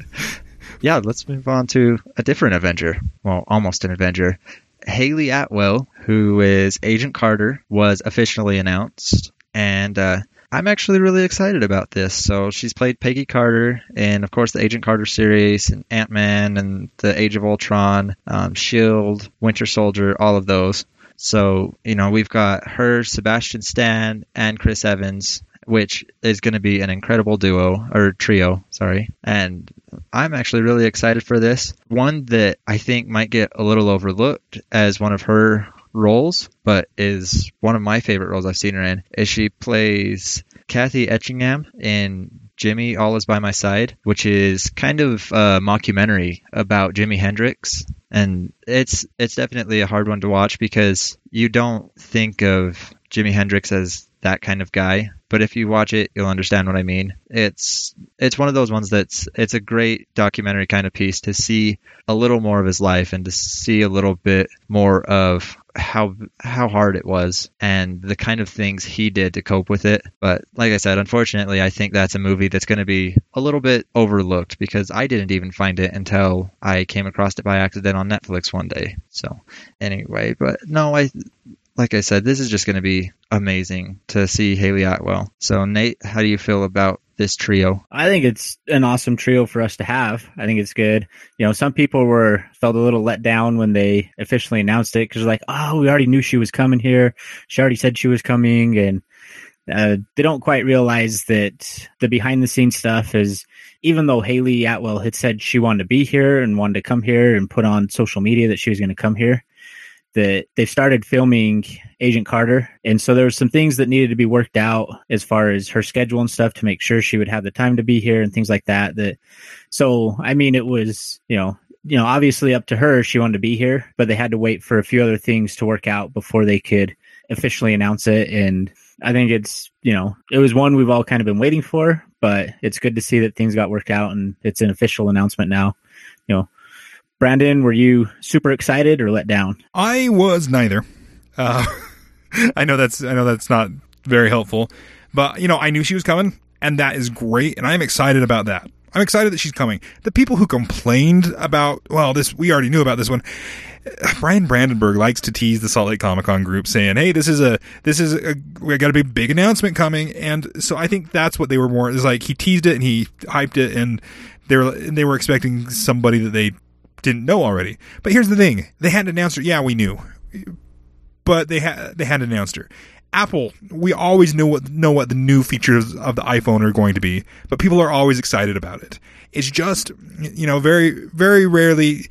Yeah, let's move on to a different Avenger. Well, almost an Avenger. Haley Atwell, who is Agent Carter, was officially announced, and I'm actually really excited about this. So she's played Peggy Carter in, of course, the Agent Carter series, and Ant-Man, and the Age of Ultron, S.H.I.E.L.D., Winter Soldier, all of those. So, we've got her, Sebastian Stan, and Chris Evans, which is going to be an incredible trio, and I'm actually really excited for this. One that I think might get a little overlooked as one of her roles, but is one of my favorite roles I've seen her in, is she plays Kathy Etchingham in Jimmy, All Is By My Side, which is kind of a mockumentary about Jimi Hendrix. And it's definitely a hard one to watch because you don't think of Jimi Hendrix as that kind of guy, but if you watch it, you'll understand what I mean. It's one of those ones it's a great documentary kind of piece to see a little more of his life and to see a little bit more of how hard it was and the kind of things he did to cope with it. But like I said, unfortunately, I think that's a movie that's going to be a little bit overlooked because I didn't even find it until I came across it by accident on Netflix one day. So anyway, but no, like I said, this is just going to be amazing to see Haley Atwell. So Nate, how do you feel about this trio? I think it's an awesome trio for us to have. I think it's good. Some people felt a little let down when they officially announced it because like, oh, we already knew she was coming here. She already said she was coming, and they don't quite realize that the behind the scenes stuff is, even though Haley Atwell had said she wanted to be here and wanted to come here and put on social media that she was going to come here, that they started filming Agent Carter. And so there were some things that needed to be worked out as far as her schedule and stuff to make sure she would have the time to be here and things like that. So, I mean, it was, obviously up to her. She wanted to be here, but they had to wait for a few other things to work out before they could officially announce it. And I think it's, it was one we've all kind of been waiting for, but it's good to see that things got worked out and it's an official announcement now. Brandon, were you super excited or let down? I was neither. I know that's not very helpful, but I knew she was coming, and that is great, and I'm excited about that. I'm excited that she's coming. The people who complained about, we already knew about this one. Brian Brandenburg likes to tease the Salt Lake Comic-Con group, saying, "Hey, we got a big announcement coming," and so I think that's what they were more. Is like he teased it and he hyped it, and they were expecting somebody that they didn't know already. But here's the thing: they hadn't announced her. Yeah, we knew, but they hadn't announced her. Apple, we always know what the new features of the iPhone are going to be, but people are always excited about it. It's just, very, very rarely.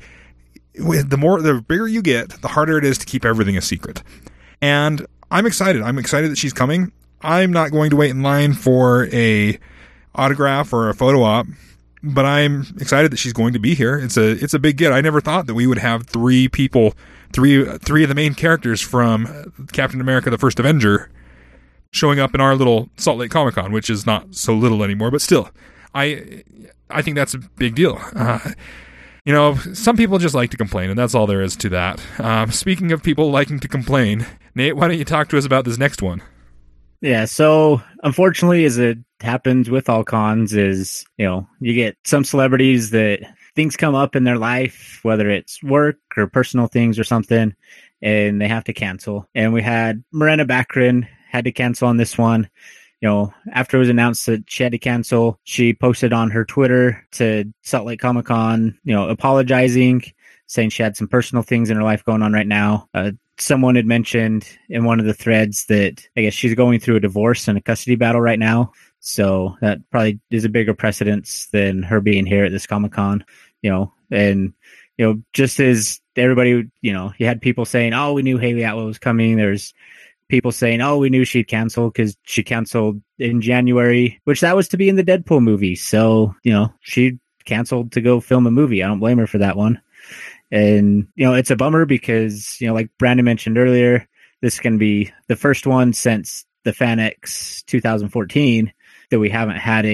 The bigger you get, the harder it is to keep everything a secret. And I'm excited. I'm excited that she's coming. I'm not going to wait in line for a autograph or a photo op, but I'm excited that she's going to be here. It's a big get. I never thought that we would have three of the main characters from Captain America: The First Avenger showing up in our little Salt Lake Comic-Con, which is not so little anymore, but still, I think that's a big deal. Some people just like to complain, and that's all there is to that. Speaking of people liking to complain, Nate, why don't you talk to us about this next one? Yeah, so unfortunately, as it happens with all cons, is, you get some celebrities that things come up in their life, whether it's work or personal things or something, and they have to cancel. And we had Miranda Baccarin had to cancel on this one. After it was announced that she had to cancel, she posted on her Twitter to Salt Lake Comic-Con, apologizing, saying she had some personal things in her life going on right now. Someone had mentioned in one of the threads that I guess she's going through a divorce and a custody battle right now. So that probably is a bigger precedence than her being here at this Comic-Con, and, just as everybody, you had people saying, oh, we knew Haley Atwell was coming. There's people saying, oh, we knew she'd cancel because she canceled in January, which that was to be in the Deadpool movie. So, she canceled to go film a movie. I don't blame her for that one. And, it's a bummer because, like Brandon mentioned earlier, this can be the first one since the FanX 2014 that we haven't had a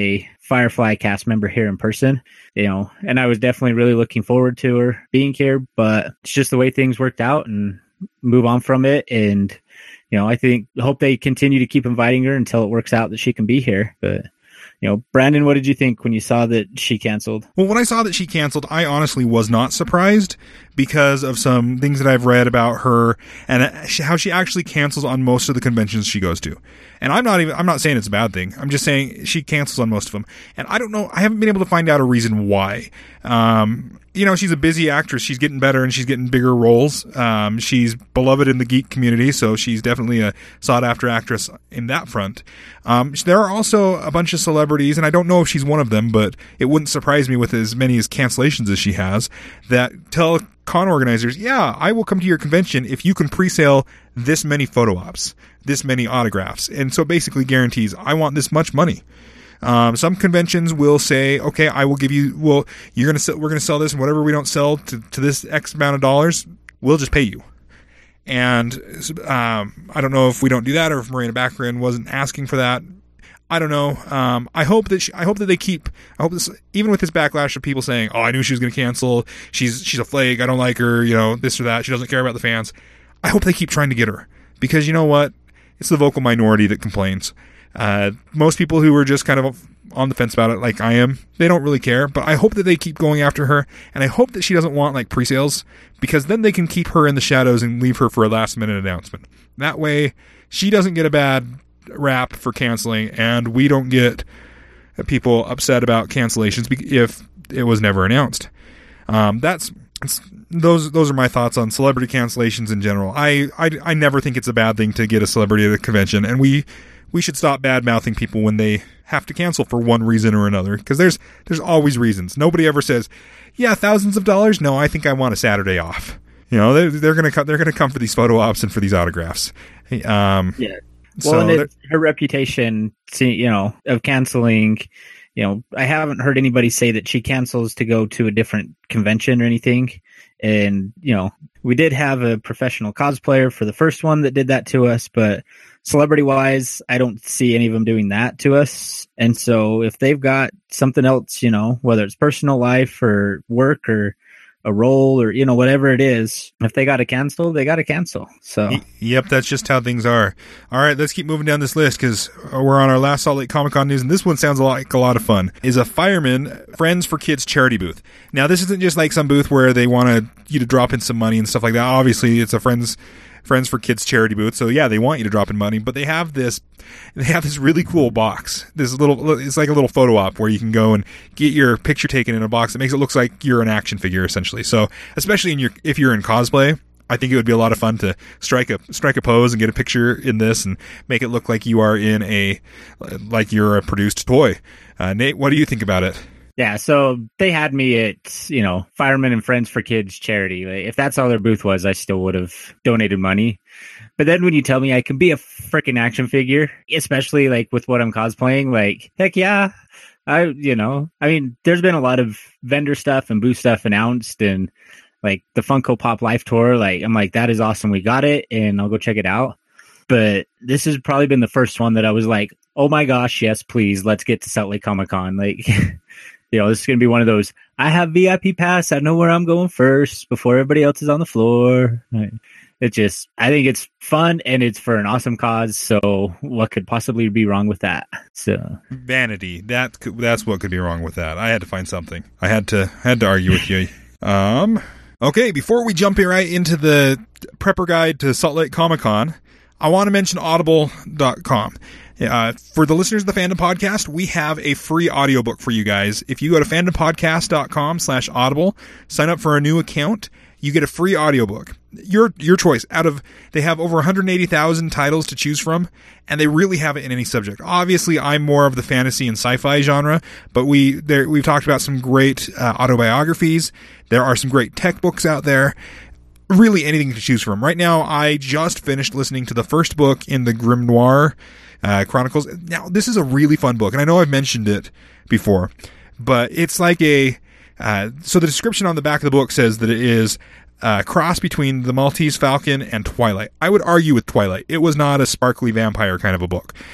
Firefly cast member here in person, and I was definitely really looking forward to her being here, but it's just the way things worked out and move on from it. And, I hope they continue to keep inviting her until it works out that she can be here. But, Brandon, what did you think when you saw that she canceled? Well, when I saw that she canceled, I honestly was not surprised because of some things that I've read about her and how she actually cancels on most of the conventions she goes to. And I'm not saying it's a bad thing. I'm just saying she cancels on most of them. And I don't know, I haven't been able to find out a reason why. She's a busy actress. She's getting better and she's getting bigger roles. She's beloved in the geek community, so she's definitely a sought-after actress in that front. There are also a bunch of celebrities, and I don't know if she's one of them, but it wouldn't surprise me with as many as cancellations as she has, that tell con organizers, yeah, I will come to your convention if you can pre-sale this many photo ops, this many autographs. And so basically guarantees, I want this much money. Some conventions will say, okay, I will give you, we're going to sell this, and whatever we don't sell to this X amount of dollars, we'll just pay you. And, I don't know if we don't do that or if Marina Baccarin wasn't asking for that. I don't know. I hope that they keep, this, even with this backlash of people saying, oh, I knew she was going to cancel. She's a flake. I don't like her, this or that. She doesn't care about the fans. I hope they keep trying to get her, because you know what? It's the vocal minority that complains. Most people who are just kind of on the fence about it, like I am, they don't really care, but I hope that they keep going after her, and I hope that she doesn't want like pre-sales, because then they can keep her in the shadows and leave her for a last minute announcement. That way she doesn't get a bad rap for canceling, and we don't get people upset about cancellations if it was never announced. Those are my thoughts on celebrity cancellations in general. I never think it's a bad thing to get a celebrity at a convention, and we should stop bad-mouthing people when they have to cancel for one reason or another, because there's always reasons. Nobody ever says, yeah, thousands of dollars? No, I think I want a Saturday off. They're going to come for these photo ops and for these autographs. Yeah. Well, and her reputation, of canceling, I haven't heard anybody say that she cancels to go to a different convention or anything. And, we did have a professional cosplayer for the first one that did that to us, but celebrity-wise, I don't see any of them doing that to us. And so if they've got something else, whether it's personal life or work or a role or, whatever it is, if they got to cancel, they got to cancel. So, yep, that's just how things are. All right, let's keep moving down this list, because we're on our last Salt Lake Comic Con news, and this one sounds like a lot of fun. Is a Fireman Friends for Kids charity booth. Now, this isn't just like some booth where they want you to drop in some money and stuff like that. Obviously, it's a Friends for Kids charity booth, so yeah, they want you to drop in money, but they have this really cool box. It's like a little photo op where you can go and get your picture taken in a box that makes it look like you're an action figure, essentially. So, especially if you're in cosplay, I think it would be a lot of fun to strike a pose and get a picture in this and make it look like you are like you're a produced toy. Nate, what do you think about it? Yeah, so they had me at, Firemen and Friends for Kids charity. Like, if that's all their booth was, I still would have donated money. But then when you tell me I can be a freaking action figure, especially like with what I'm cosplaying, like, heck yeah. There's been a lot of vendor stuff and booth stuff announced, and like the Funko Pop Life Tour, like, I'm like, that is awesome. We got it, and I'll go check it out. But this has probably been the first one that I was like, oh my gosh, yes, please, let's get to Salt Lake Comic Con. Like, this is going to be one of those, I have VIP pass, I know where I'm going first before everybody else is on the floor. I think it's fun, and it's for an awesome cause, so what could possibly be wrong with that? So vanity, that's what could be wrong with that. I had to find something. I had to argue with you. Okay, before we jump right into the prepper guide to Salt Lake Comic Con, I want to mention audible.com. For the listeners of the Fandom Podcast, we have a free audiobook for you guys. If you go to fandompodcast.com/audible, sign up for a new account, you get a free audiobook. Your choice. They have over 180,000 titles to choose from, and they really have it in any subject. Obviously, I'm more of the fantasy and sci-fi genre, but we've talked about some great autobiographies. There are some great tech books out there. Really anything to choose from. Right now, I just finished listening to the first book in the Grimoire Chronicles. Now, this is a really fun book, and I know I've mentioned it before, but it's like so the description on the back of the book says that it is a cross between the Maltese Falcon and Twilight. I would argue with Twilight. It was not a sparkly vampire kind of a book.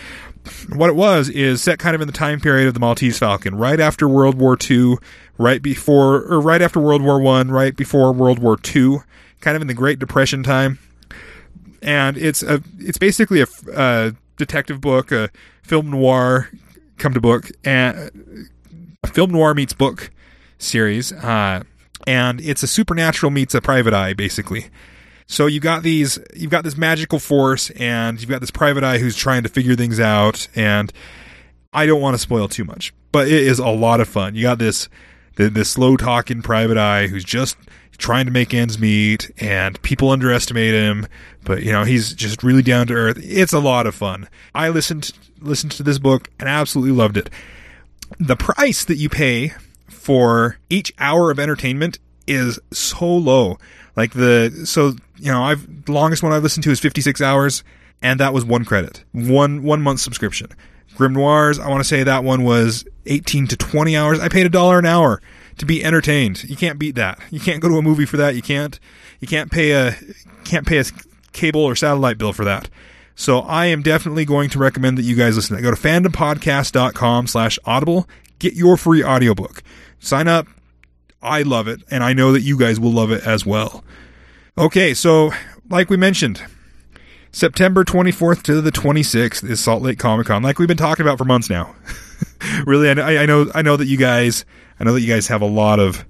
what it was is set kind of in the time period of the Maltese Falcon, right after World War II, right after World War I, right before World War II, kind of in the Great Depression time. And it's basically a detective book, a film noir come to book, and a film noir meets book series, and it's a supernatural meets a private eye, basically. So you've got this magical force, and you've got this private eye who's trying to figure things out, and I don't want to spoil too much, but it is a lot of fun. You got this slow talking private eye who's just trying to make ends meet, and people underestimate him, but he's just really down to earth. It's a lot of fun. I listened to this book and absolutely loved it. The price that you pay for each hour of entertainment is so low. The longest one I've listened to is 56 hours, and that was 1 credit, one month subscription. Grimoires, I want to say that one was 18 to 20 hours. I paid $1 an hour to be entertained. You can't beat that. You can't go to a movie for that. You can't pay a cable or satellite bill for that. So I am definitely going to recommend that you guys listen to that. Go to fandompodcast.com/audible. Get your free audiobook. Sign up. I love it, and I know that you guys will love it as well. Okay, so like we mentioned, September 24th to the 26th is Salt Lake Comic Con, like we've been talking about for months now. Really, I know that you guys have a lot of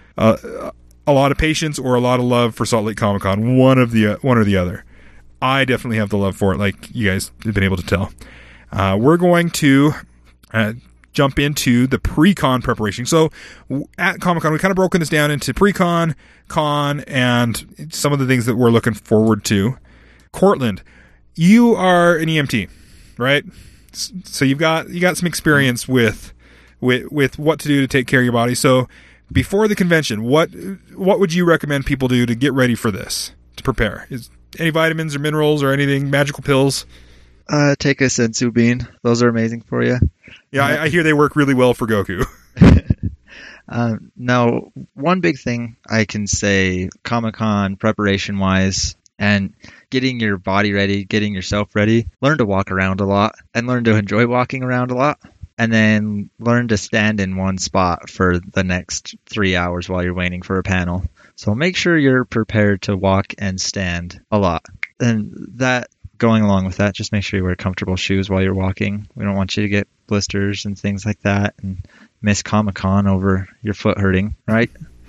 patience or a lot of love for Salt Lake Comic Con, one or the other. I definitely have the love for it, like you guys have been able to tell. We're going to jump into the pre-con preparation. So at Comic-Con, we kind of broken this down into pre-con, con, and some of the things that we're looking forward to. Cortland, you are an EMT, right? So you got some experience with what to do to take care of your body. So before the convention, what would you recommend people do to get ready for this, to prepare? Is any vitamins or minerals or anything, magical pills? Take a sensu bean. Those are amazing for you. Yeah, I hear they work really well for Goku. Now, one big thing I can say Comic-Con preparation-wise and getting your body ready, getting yourself ready, learn to walk around a lot and learn to enjoy walking around a lot. And then learn to stand in one spot for the next 3 hours while you're waiting for a panel. So make sure you're prepared to walk and stand a lot. And that, going along with that, just make sure you wear comfortable shoes while you're walking. We don't want you to get blisters and things like that and miss Comic-Con over your foot hurting, right?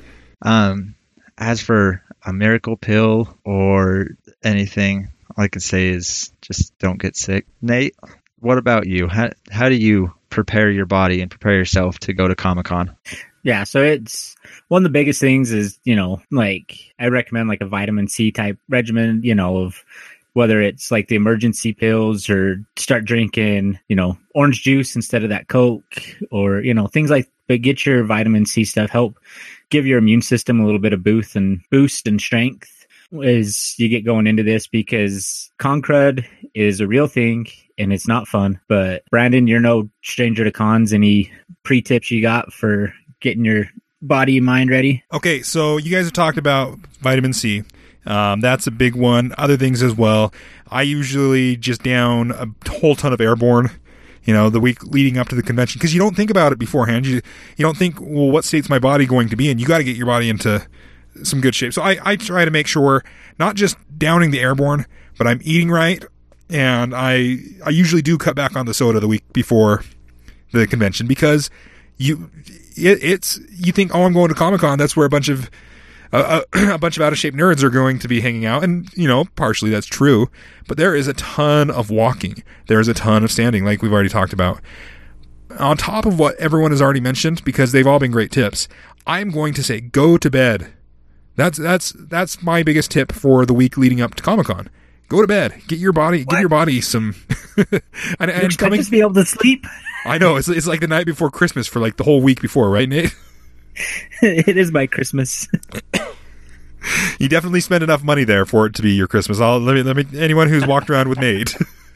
As for a miracle pill or anything, all I can say is just don't get sick. Nate, what about you? How do you prepare your body and prepare yourself to go to Comic-Con? Yeah, so it's one of the biggest things is, I recommend like a vitamin C type regimen, of whether it's like the emergency pills or start drinking, orange juice instead of that Coke or, things like, but get your vitamin C stuff, help give your immune system a little bit of boost and strength as you get going into this, because con crud is a real thing and it's not fun. But Brandon, you're no stranger to cons. Any pre-tips you got for getting your body and mind ready? Okay, so you guys have talked about vitamin C. That's a big one. Other things as well. I usually just down a whole ton of Airborne, the week leading up to the convention, because you don't think about it beforehand. You don't think, well, what state's my body going to be in? You got to get your body into some good shape. So I try to make sure not just downing the Airborne, but I'm eating right, and I usually do cut back on the soda the week before the convention, because you think, oh, I'm going to Comic-Con, that's where a bunch of out of shape nerds are going to be hanging out, and partially that's true, but there is a ton of walking, there is a ton of standing, like we've already talked about, on top of what everyone has already mentioned, because they've all been great tips. I'm going to say go to bed. That's my biggest tip for the week leading up to Comic-Con. Go to bed. Get your body some. and expect to be able to sleep. I know it's like the night before Christmas for like the whole week before, right, Nate? It is my Christmas. You definitely spend enough money there for it to be your Christmas. Let me anyone who's walked around with Nate.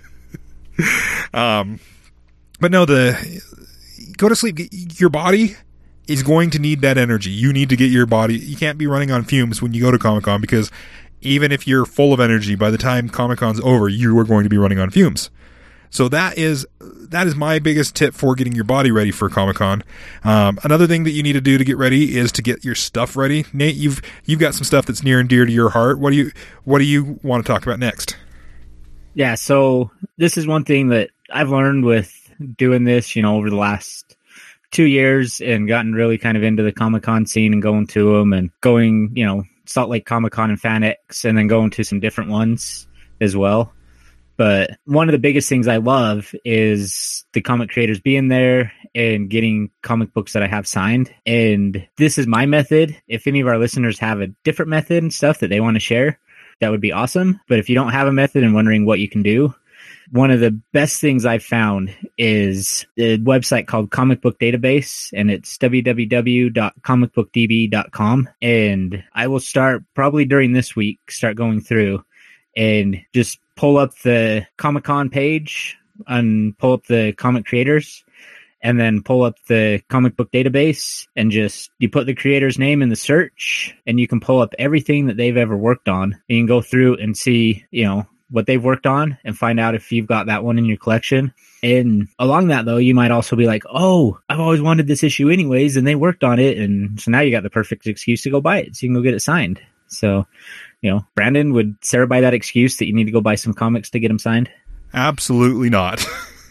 But no, go to sleep. Your body is going to need that energy. You need to get your body. You can't be running on fumes when you go to Comic-Con, because even if you're full of energy, by the time Comic-Con's over, you are going to be running on fumes. So that is my biggest tip for getting your body ready for Comic-Con. Another thing that you need to do to get ready is to get your stuff ready. Nate, you've got some stuff that's near and dear to your heart. What do you want to talk about next? Yeah, so this is one thing that I've learned with doing this, over the last 2 years and gotten really kind of into the Comic-Con scene and going to them and going, Salt Lake Comic-Con and FanX and then going to some different ones as well. But one of the biggest things I love is the comic creators being there and getting comic books that I have signed. And this is my method. If any of our listeners have a different method and stuff that they want to share, that would be awesome. But if you don't have a method and wondering what you can do, one of the best things I've found is a website called Comic Book Database, and it's www.comicbookdb.com. And I will start probably during this week, start going through and just pull up the Comic-Con page and pull up the comic creators and then pull up the comic book database and you put the creator's name in the search and you can pull up everything that they've ever worked on. And you can go through and see, what they've worked on and find out if you've got that one in your collection. And along that, though, you might also be like, oh, I've always wanted this issue anyways, and they worked on it. And so now you got the perfect excuse to go buy it. So you can go get it signed. So, Brandon, would Sarah buy that excuse that you need to go buy some comics to get them signed? Absolutely not.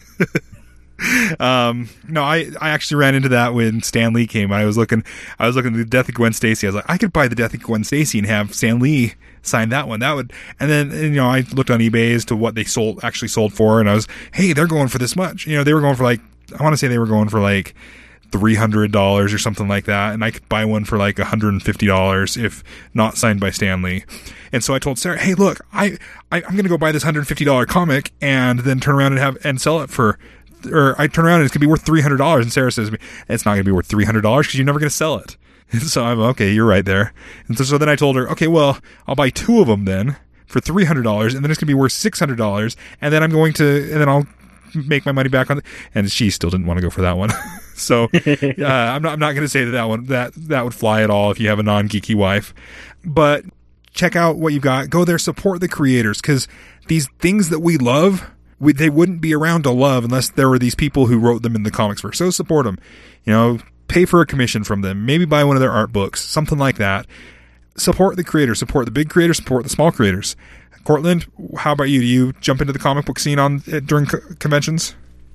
No, I actually ran into that when Stan Lee came. I was looking at the Death of Gwen Stacy. I was like, I could buy the Death of Gwen Stacy and have Stan Lee sign that one. And then I looked on eBay as to what they actually sold for, and I was, hey, they're going for this much. They were going for like, I want to say they were going for like $300 or something like that, and I could buy one for like $150 if not signed by Stan Lee. And so I told Sarah, hey, look, I'm going to go buy this $150 comic and then turn around and sell it for. Or I turn around and it's going to be worth $300. And Sarah says to me, it's not going to be worth $300 because you're never going to sell it. And so I'm, okay, you're right there. And so then I told her, okay, well, I'll buy 2 of them then for $300 and then it's going to be worth $600. And then I'll make my money back on it. And she still didn't want to go for that one. So I'm not going to say that one that would fly at all if you have a non-geeky wife. But check out what you've got. Go there, support the creators, because these things that we love, they wouldn't be around to love unless there were these people who wrote them in the comics first. So support them. Pay for a commission from them. Maybe buy one of their art books, something like that. Support the creators. Support the big creators. Support the small creators. Cortland, how about you? Do you jump into the comic book scene during conventions?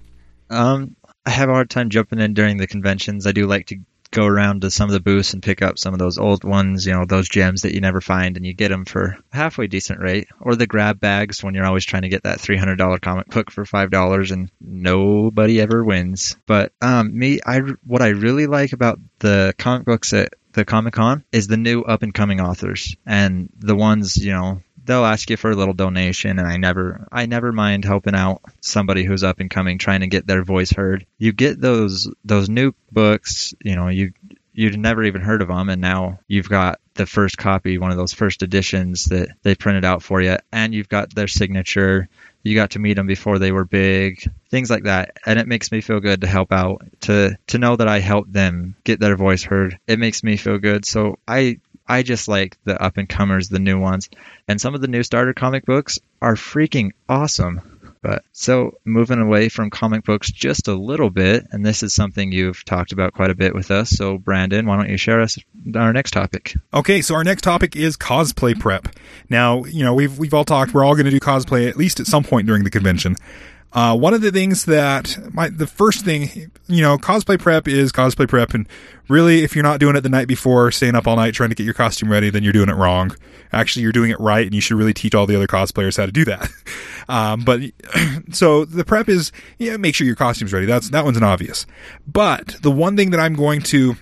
I have a hard time jumping in during the conventions. I do like to go around to some of the booths and pick up some of those old ones, those gems that you never find, and you get them for a halfway decent rate. Or the grab bags when you're always trying to get that $300 comic book for $5 and nobody ever wins. But what I really like about the comic books at the Comic-Con is the new up-and-coming authors. And the ones, they'll ask you for a little donation, and I never mind helping out somebody who's up and coming, trying to get their voice heard. You get those new books, you'd never even heard of them, and now you've got the first copy, one of those first editions that they printed out for you, and you've got their signature. You got to meet them before they were big, things like that. And it makes me feel good to help out, to know that I helped them get their voice heard. It makes me feel good. So I just like the up-and-comers, the new ones. And some of the new starter comic books are freaking awesome. But so moving away from comic books just a little bit, and this is something you've talked about quite a bit with us. So Brandon, why don't you share us our next topic? Okay, so our next topic is cosplay prep. Now, we've all talked, we're all going to do cosplay at least at some point during the convention. One of the things the first thing, cosplay prep is cosplay prep. And really, if you're not doing it the night before, staying up all night trying to get your costume ready, then you're doing it wrong. Actually, you're doing it right, and you should really teach all the other cosplayers how to do that. But so the prep is, make sure your costume's ready. That one's an obvious. But the one thing that I'm going to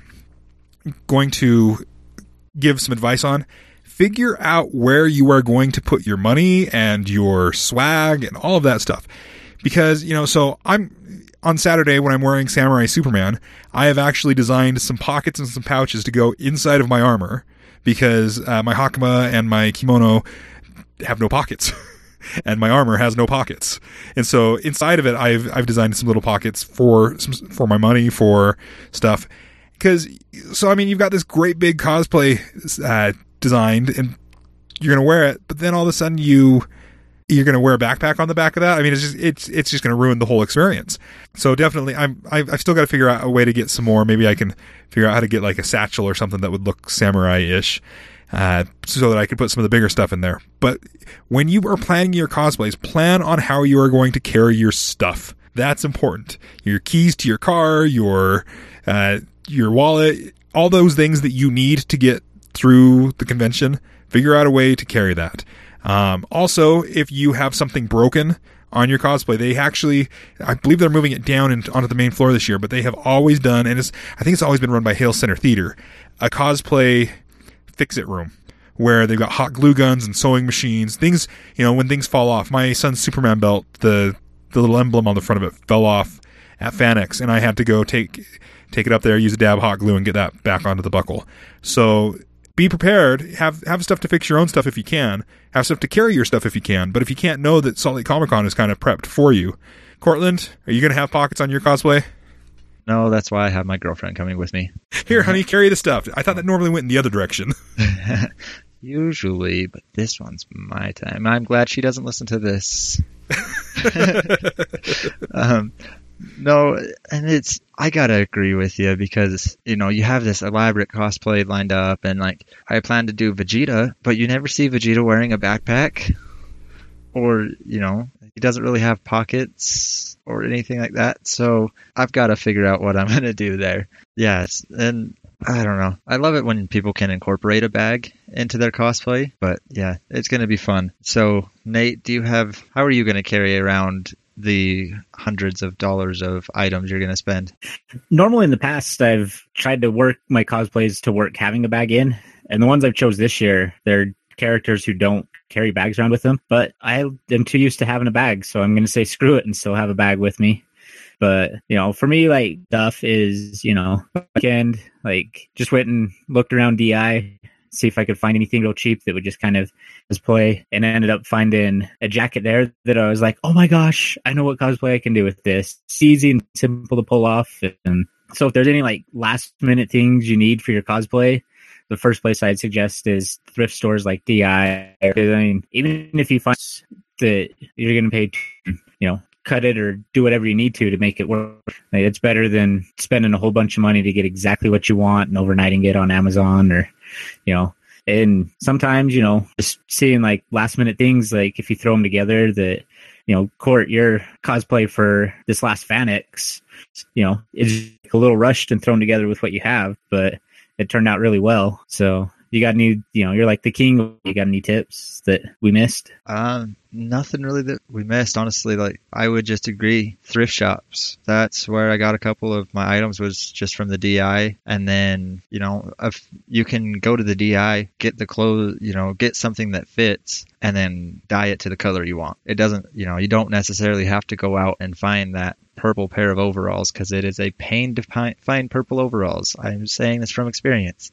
give some advice on, figure out where you are going to put your money and your swag and all of that stuff. Because, so I'm on Saturday when I'm wearing Samurai Superman, I have actually designed some pockets and some pouches to go inside of my armor because my Hakama and my kimono have no pockets and my armor has no pockets. And so inside of it, I've designed some little pockets for my money, for stuff. You've got this great big cosplay designed and you're going to wear it, but then all of a sudden you you're going to wear a backpack on the back of that. I mean, it's just going to ruin the whole experience. So definitely, I've still got to figure out a way to get some more. Maybe I can figure out how to get like a satchel or something that would look samurai-ish, so that I could put some of the bigger stuff in there. But when you are planning your cosplays, plan on how you are going to carry your stuff. That's important. Your keys to your car, your wallet, all those things that you need to get through the convention. Figure out a way to carry that. Also, if you have something broken on your cosplay, they actually, I believe they're moving it down onto the main floor this year, but they have always done, and I think it's always been run by Hale Center Theater, a cosplay fix-it room where they've got hot glue guns and sewing machines. Things, when things fall off. My son's Superman belt, the little emblem on the front of it fell off at FanX, and I had to go take it up there, use a dab of hot glue, and get that back onto the buckle. So be prepared. Have stuff to fix your own stuff if you can. Have stuff to carry your stuff if you can. But if you can't, know that Salt Lake Comic Con is kind of prepped for you. Cortland, are you going to have pockets on your cosplay? No, that's why I have my girlfriend coming with me. Here, honey, carry the stuff. I thought that normally went in the other direction. Usually, but this one's my time. I'm glad she doesn't listen to this. No, and I gotta agree with you because, you have this elaborate cosplay lined up, and like, I plan to do Vegeta, but you never see Vegeta wearing a backpack, or, he doesn't really have pockets or anything like that, so I've got to figure out what I'm gonna do there. Yes, and I don't know. I love it when people can incorporate a bag into their cosplay, but yeah, it's gonna be fun. So, Nate, how are you gonna carry around the hundreds of dollars of items you're going to spend? Normally in the past, I've tried to work my cosplays to work having a bag in, and the ones I've chose this year, they're characters who don't carry bags around with them, but I am too used to having a bag, so I'm going to say screw it and still have a bag with me. But, for me, like, stuff is, weekend, like, just went and looked around DI, see if I could find anything real cheap that would just kind of cosplay, and I ended up finding a jacket there that I was like, oh my gosh, I know what cosplay I can do with this. It's easy and simple to pull off. And so if there's any like last minute things you need for your cosplay, the first place I'd suggest is thrift stores like DI. I mean, even if you find that you're going to pay, cut it or do whatever you need to make it work. It's better than spending a whole bunch of money to get exactly what you want and overnighting it on Amazon or, and sometimes, just seeing like last minute things, like if you throw them together that, Court, your cosplay for this last FanX, is a little rushed and thrown together with what you have, but it turned out really well. So you got any, you're like the king. You got any tips that we missed? Nothing really that we missed, honestly. Like, I would just agree. Thrift shops. That's where I got a couple of my items, was just from the DI. And then, if you can go to the DI, get the clothes, get something that fits, and then dye it to the color you want. It doesn't, you don't necessarily have to go out and find that purple pair of overalls, because it is a pain to find purple overalls. I'm saying this from experience.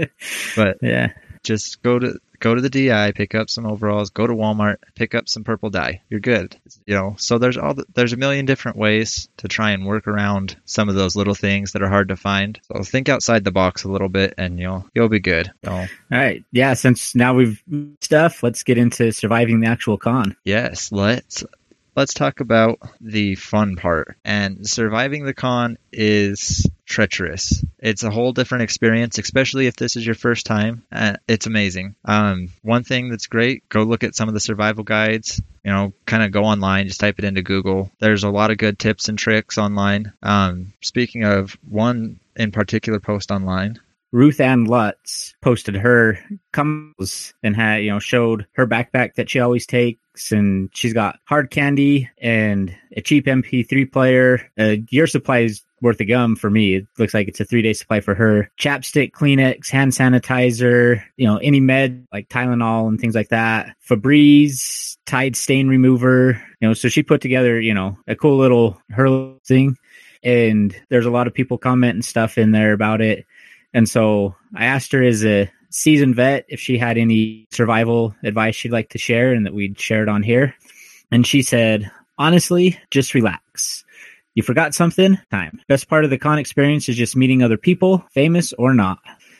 But yeah, just go to the DI, pick up some overalls, go to Walmart, pick up some purple dye. You're good. So there's a million different ways to try and work around some of those little things that are hard to find. So think outside the box a little bit, and you'll be good. So, all right, yeah. Since now we've stuff, let's get into surviving the actual con. Yes, let's talk about the fun part. And surviving the con is treacherous. It's a whole different experience, especially if this is your first time. It's amazing. One thing that's great, go look at some of the survival guides. Kind of go online, just type it into Google. There's a lot of good tips and tricks online. Speaking of one in particular post online, Ruth Ann Lutz posted her comments and had, showed her backpack that she always takes, and she's got hard candy and a cheap MP3 player. A year supply is worth of gum for me. It looks like it's a 3-day supply for her. Chapstick, Kleenex, hand sanitizer, any med like Tylenol and things like that. Febreze, Tide stain remover. So she put together, a cool little her thing, and there's a lot of people commenting stuff in there about it. And so I asked her as a seasoned vet if she had any survival advice she'd like to share and that we'd share it on here. And she said, honestly, just relax. You forgot something? Time. Best part of the con experience is just meeting other people, famous or not.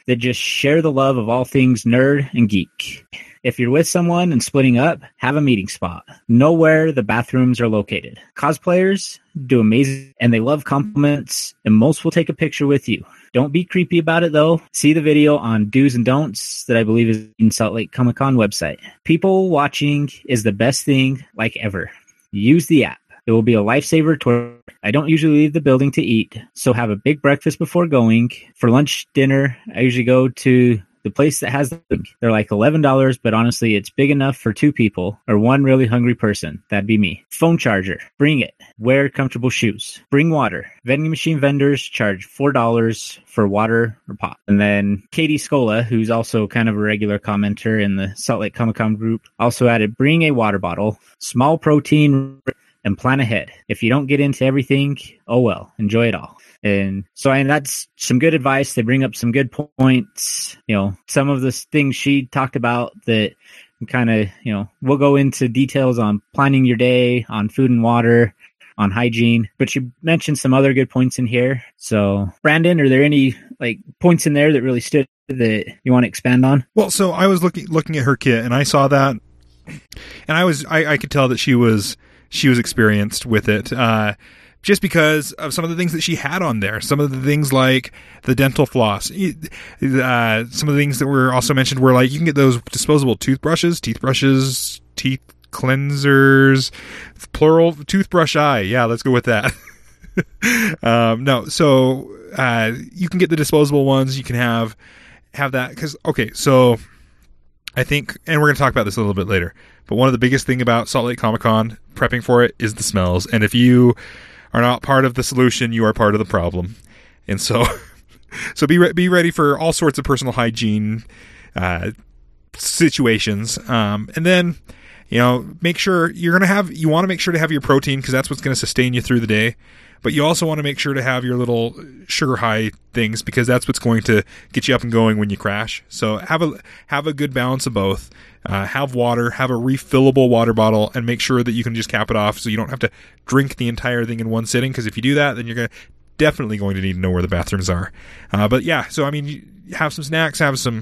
that just share the love of all things nerd and geek. If you're with someone and splitting up, have a meeting spot. Know where the bathrooms are located. Cosplayers do amazing, and they love compliments, and most will take a picture with you. Don't be creepy about it, though. See the video on do's and don'ts that I believe is in Salt Lake Comic Con website. People watching is the best thing like ever. Use the app. It will be a lifesaver tour. I don't usually leave the building to eat, so have a big breakfast before going. For lunch, dinner, I usually go to the place that has them. They're like $11, but honestly, it's big enough for 2 people or one really hungry person. That'd be me. Phone charger. Bring it. Wear comfortable shoes. Bring water. Vending machine vendors charge $4 for water or pop. And then Katie Scola, who's also kind of a regular commenter in the Salt Lake Comic Con group, also added, bring a water bottle, small protein, and plan ahead. If you don't get into everything, oh well, enjoy it all. And so, that's some good advice. They bring up some good points. Some of the things she talked about that kind of, we'll go into details on planning your day, on food and water, on hygiene. But you mentioned some other good points in here. So, Brandon, are there any points in there that really stood that you want to expand on? Well, so I was looking at her kit, and I saw that, and I could tell that she was experienced with it. Just because of some of the things that she had on there. Some of the things like the dental floss. Some of the things that were also mentioned were you can get those disposable teeth brushes, teeth cleansers, plural, toothbrush eye. Yeah, let's go with that. You can get the disposable ones. You can have that. So I think, and we're going to talk about this a little bit later, but one of the biggest thing about Salt Lake Comic Con, prepping for it, is the smells. And if you are not part of the solution, you are part of the problem. And so be ready for all sorts of personal hygiene situations. And then, make sure you want to make sure to have your protein, because that's what's going to sustain you through the day. But you also want to make sure to have your little sugar high things, because that's what's going to get you up and going when you crash. So have a good balance of both. Have water, have a refillable water bottle, and make sure that you can just cap it off so you don't have to drink the entire thing in one sitting, because if you do that, then you're definitely going to need to know where the bathrooms are. But yeah, so you have some snacks, have some...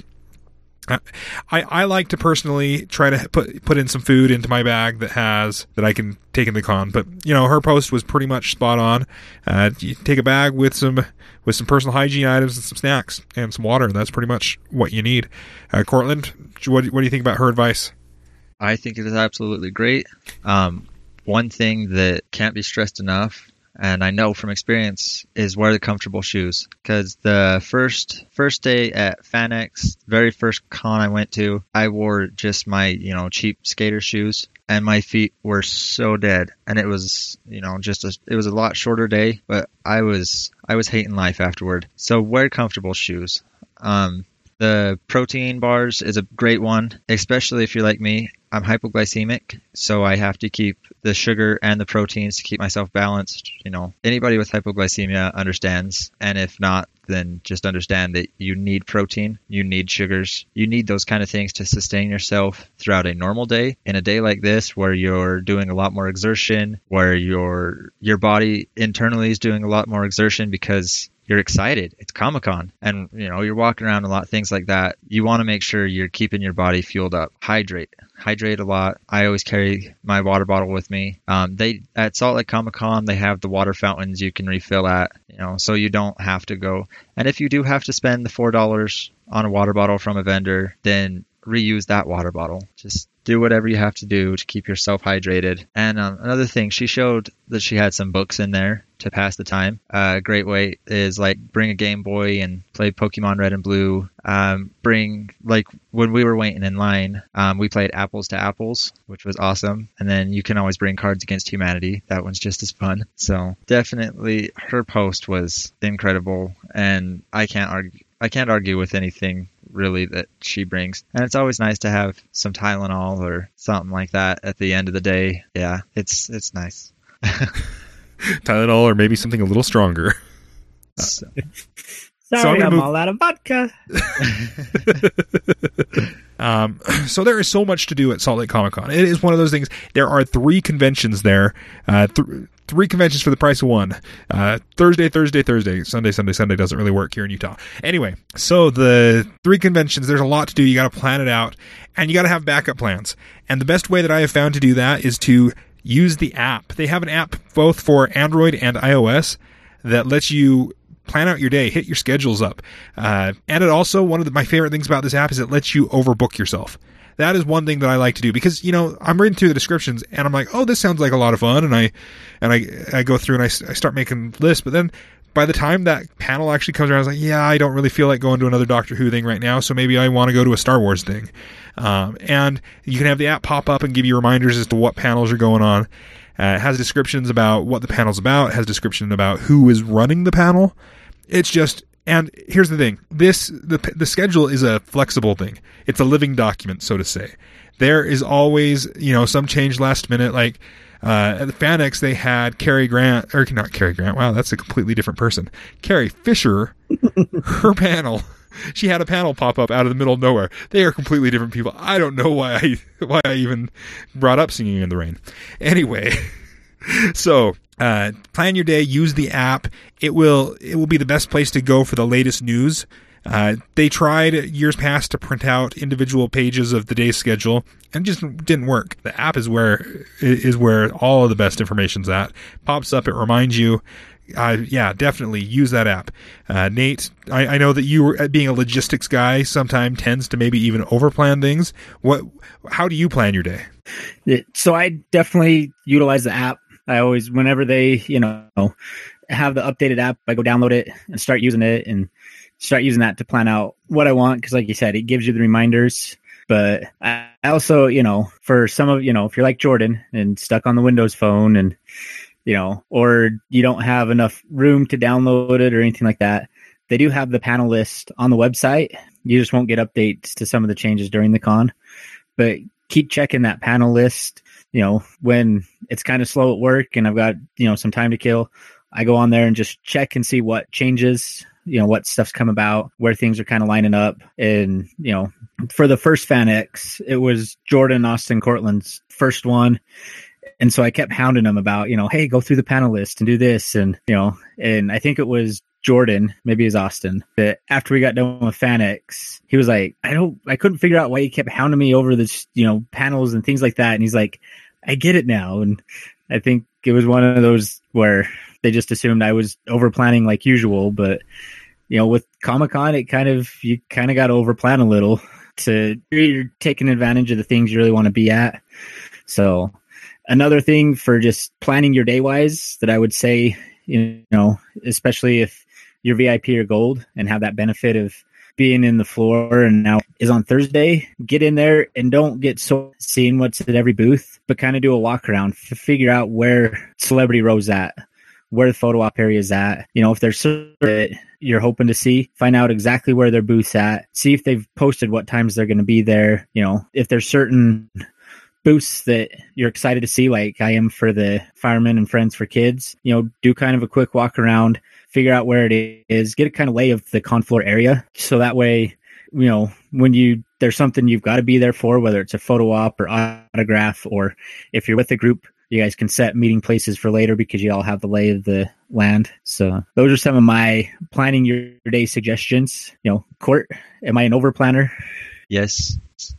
I like to personally try to put in some food into my bag that I can take in the con. But her post was pretty much spot on. You take a bag with some personal hygiene items and some snacks and some water. That's pretty much what you need. Cortland, what do you think about her advice? I think it is absolutely great. One thing that can't be stressed enough, and I know from experience, is wear the comfortable shoes. Because the first day at FanX, very first con I went to, I wore just my cheap skater shoes, and my feet were so dead. And it was it was a lot shorter day, but I was hating life afterward. So wear comfortable shoes. The protein bars is a great one, especially if you're like me. I'm hypoglycemic, so I have to keep the sugar and the proteins to keep myself balanced. Anybody with hypoglycemia understands, and if not, then just understand that you need protein, you need sugars, you need those kind of things to sustain yourself throughout a normal day. In a day like this, where you're doing a lot more exertion, where your body internally is doing a lot more exertion because you're excited. It's Comic-Con, and you're walking around a lot, things like that. You want to make sure you're keeping your body fueled up. Hydrate a lot. I always carry my water bottle with me. At Salt Lake Comic-Con, they have the water fountains you can refill at, so you don't have to go. And if you do have to spend the $4 on a water bottle from a vendor, then reuse that water bottle. Just do whatever you have to do to keep yourself hydrated. And another thing, she showed that she had some books in there to pass the time. A great way is bring a Game Boy and play Pokemon Red and Blue. Bring, when we were waiting in line, we played Apples to Apples, which was awesome. And then you can always bring Cards Against Humanity. That one's just as fun. So definitely her post was incredible, and I can't argue with anything really that she brings. And it's always nice to have some Tylenol or something like that at the end of the day. Yeah, it's nice. Tylenol, or maybe something a little stronger. Sorry, I'm all out of vodka. So there is so much to do at Salt Lake Comic Con. It is one of those things. There are 3 conventions there, 3 conventions for the price of 1. Thursday, Sunday doesn't really work here in Utah. Anyway, so the 3 conventions, there's a lot to do. You got to plan it out, and you got to have backup plans. And the best way that I have found to do that is to use the app. They have an app both for Android and iOS that lets you plan out your day, hit your schedules up. And it also, one of my favorite things about this app is it lets you overbook yourself. That is one thing that I like to do because, I'm reading through the descriptions and I'm like, oh, this sounds like a lot of fun. And I go through and I start making lists. But then by the time that panel actually comes around, I was like, yeah, I don't really feel like going to another Doctor Who thing right now. So maybe I want to go to a Star Wars thing. And you can have the app pop up and give you reminders as to what panels are going on. It has descriptions about what the panel's about. It has description about who is running the panel. It's just, and here's the thing. The schedule is a flexible thing. It's a living document, so to say. There is always, some change last minute. Like, at the FanX, they had not Carrie Grant. Wow, that's a completely different person. Carrie Fisher, her panel. She had a panel pop up out of the middle of nowhere. They are completely different people. I don't know why I even brought up Singing in the Rain. Anyway, so plan your day. Use the app. It will be the best place to go for the latest news. They tried years past to print out individual pages of the day's schedule and just didn't work. The app is where all of the best information's at. Pops up. It reminds you. Yeah, definitely use that app. Nate, I know that you, being a logistics guy, sometimes tends to maybe even overplan things. How do you plan your day? So I definitely utilize the app. I always, whenever they, have the updated app, I go download it and start using it and start using that to plan out what I want. Cause like you said, it gives you the reminders. But I also, for some of, if you're like Jordan and stuck on the Windows phone and, or you don't have enough room to download it or anything like that, they do have the panel list on the website. You just won't get updates to some of the changes during the con, but keep checking that panel list. When it's kind of slow at work and I've got, some time to kill, I go on there and just check and see what changes, what stuff's come about, where things are kind of lining up. And, for the first FanX, it was Jordan, Austin, Cortland's first one. And so I kept hounding him about, hey, go through the panel list and do this. And, and I think it was Jordan, maybe it was Austin, but after we got done with FanX, he was like, I couldn't figure out why he kept hounding me over this, panels and things like that. And he's like, I get it now. And I think it was one of those where they just assumed I was over planning like usual. But, with Comic-Con, you kind of got to over plan a little to, you're taking advantage of the things you really want to be at. So another thing for just planning your day wise that I would say, especially if you're VIP or gold and have that benefit of being in the floor and now is on Thursday, get in there and don't get so seeing what's at every booth, but kind of do a walk around, figure out where Celebrity Row's at, where the photo op area is at. If there's something that you're hoping to see, find out exactly where their booth's at, see if they've posted what times they're going to be there. If there's certain booths that you're excited to see, like I am for the Firemen and Friends for Kids, do kind of a quick walk around, figure out where it is, get a kind of lay of the con floor area. So that way, when there's something you've got to be there for, whether it's a photo op or autograph, or if you're with a group, you guys can set meeting places for later because you all have the lay of the land. So those are some of my planning your day suggestions. Court, am I an over planner? Yes.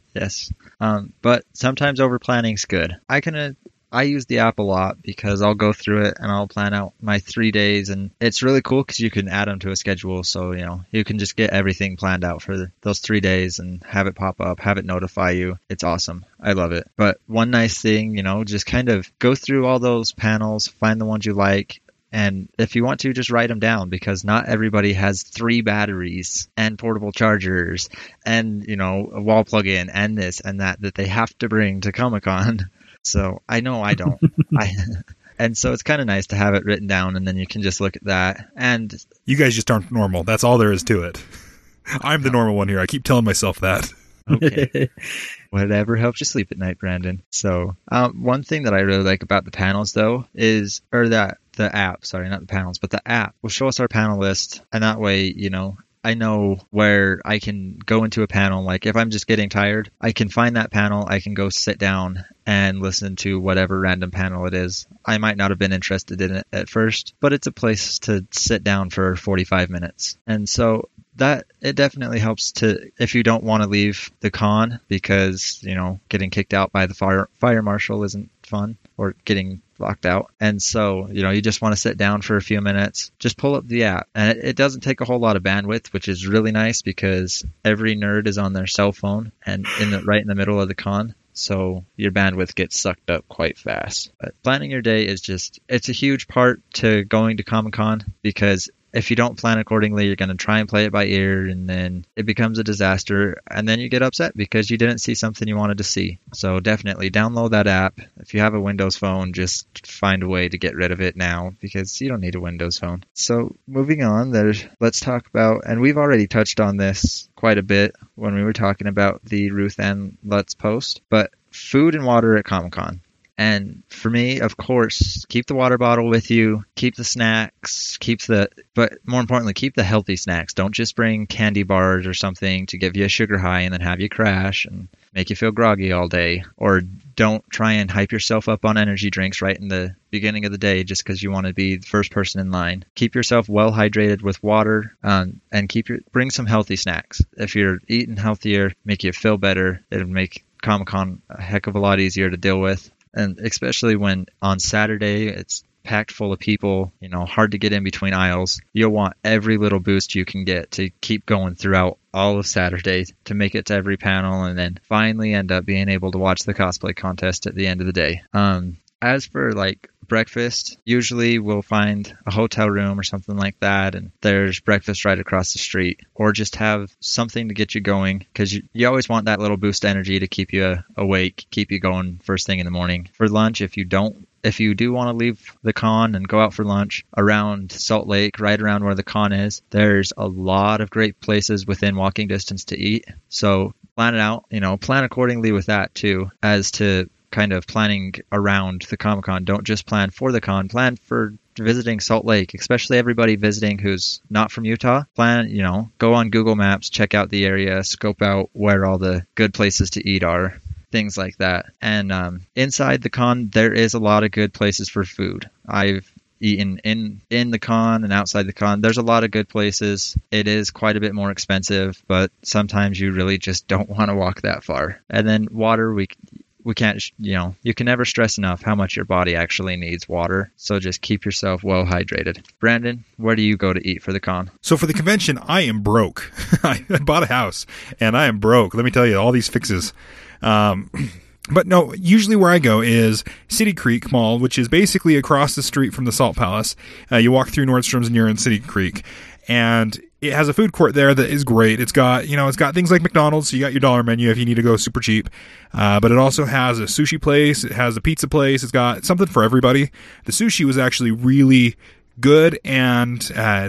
But sometimes over planning's good. I use the app a lot because I'll go through it and I'll plan out my 3 days, and it's really cool because you can add them to a schedule. So, you can just get everything planned out for those 3 days and have it pop up, have it notify you. It's awesome. I love it. But one nice thing, just kind of go through all those panels, find the ones you like. And if you want to, just write them down, because not everybody has 3 batteries and portable chargers and, a wall plug-in and this and that they have to bring to Comic-Con. So I know I don't. And so it's kind of nice to have it written down, and then you can just look at that. And you guys just aren't normal. That's all there is to it. I'm the normal one here. I keep telling myself that. Okay. Whatever helps you sleep at night, Brandon. So one thing that I really like about the panels, though, the app, sorry, not the panels, but the app will show us our panel list. And that way, I know where I can go into a panel. Like if I'm just getting tired, I can find that panel. I can go sit down and listen to whatever random panel it is. I might not have been interested in it at first, but it's a place to sit down for 45 minutes. And so that it definitely helps to, if you don't want to leave the con because, you know, getting kicked out by the fire marshal isn't fun, or getting locked out. And so, you know, you just want to sit down for a few minutes, just pull up the app. And it doesn't take a whole lot of bandwidth, which is really nice because every nerd is on their cell phone and right in the middle of the con. So your bandwidth gets sucked up quite fast. But planning your day is it's a huge part to going to Comic-Con, because if you don't plan accordingly, you're going to try and play it by ear, and then it becomes a disaster, and then you get upset because you didn't see something you wanted to see. So definitely download that app. If you have a Windows phone, just find a way to get rid of it now, because you don't need a Windows phone. So moving on, let's talk about, and we've already touched on this quite a bit when we were talking about the Ruth Ann Lutz post, but food and water at Comic-Con. And for me, of course, keep the water bottle with you, keep the snacks, but more importantly, keep the healthy snacks. Don't just bring candy bars or something to give you a sugar high and then have you crash and make you feel groggy all day. Or don't try and hype yourself up on energy drinks right in the beginning of the day just because you want to be the first person in line. Keep yourself well hydrated with water, and bring some healthy snacks. If you're eating healthier, make you feel better, it'll make Comic-Con a heck of a lot easier to deal with. And especially when on Saturday it's packed full of people, you know, hard to get in between aisles. You'll want every little boost you can get to keep going throughout all of Saturday to make it to every panel, and then finally end up being able to watch the cosplay contest at the end of the day. As for like breakfast, usually we'll find a hotel room or something like that, and there's breakfast right across the street, or just have something to get you going, because you always want that little boost energy to keep you awake, keep you going first thing in the morning. For lunch, if you do want to leave the con and go out for lunch around Salt Lake, right around where the con is, there's a lot of great places within walking distance to eat. So plan it out, you know, plan accordingly with that too, as to kind of planning around the Comic-Con. Don't just plan for the con, plan for visiting Salt Lake, especially everybody visiting who's not from Utah. Plan, you know, go on Google Maps, check out the area, scope out where all the good places to eat are, things like that. And inside the con, there is a lot of good places for food. I've eaten in the con and outside the con. There's a lot of good places. It is quite a bit more expensive, but sometimes you really just don't want to walk that far. And then water, we can't, you know, you can never stress enough how much your body actually needs water. So just keep yourself well hydrated. Brandon, where do you go to eat for the con? So for the convention, I am broke. I bought a house and I am broke. Let me tell you, all these fixes. But no, usually where I go is City Creek Mall, which is basically across the street from the Salt Palace. You walk through Nordstrom's and you're in City Creek. And it has a food court there that is great. It's got things like McDonald's, so you got your dollar menu if you need to go super cheap. But it also has a sushi place. It has a pizza place. It's got something for everybody. The sushi was actually really good, and I'm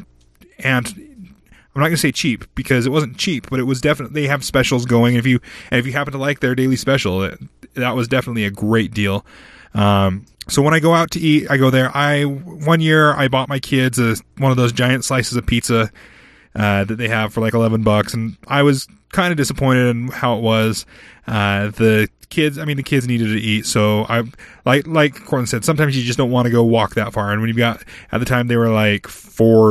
not going to say cheap because it wasn't cheap, but it was definitely, they have specials going. If you happen to like their daily special, that was definitely a great deal. So when I go out to eat, I go there. One year I bought my kids one of those giant slices of pizza that they have for like $11, and I was kind of disappointed in how it was. The kids needed to eat, so I like Cortland said, sometimes you just don't want to go walk that far. And when you've got, at the time they were like 5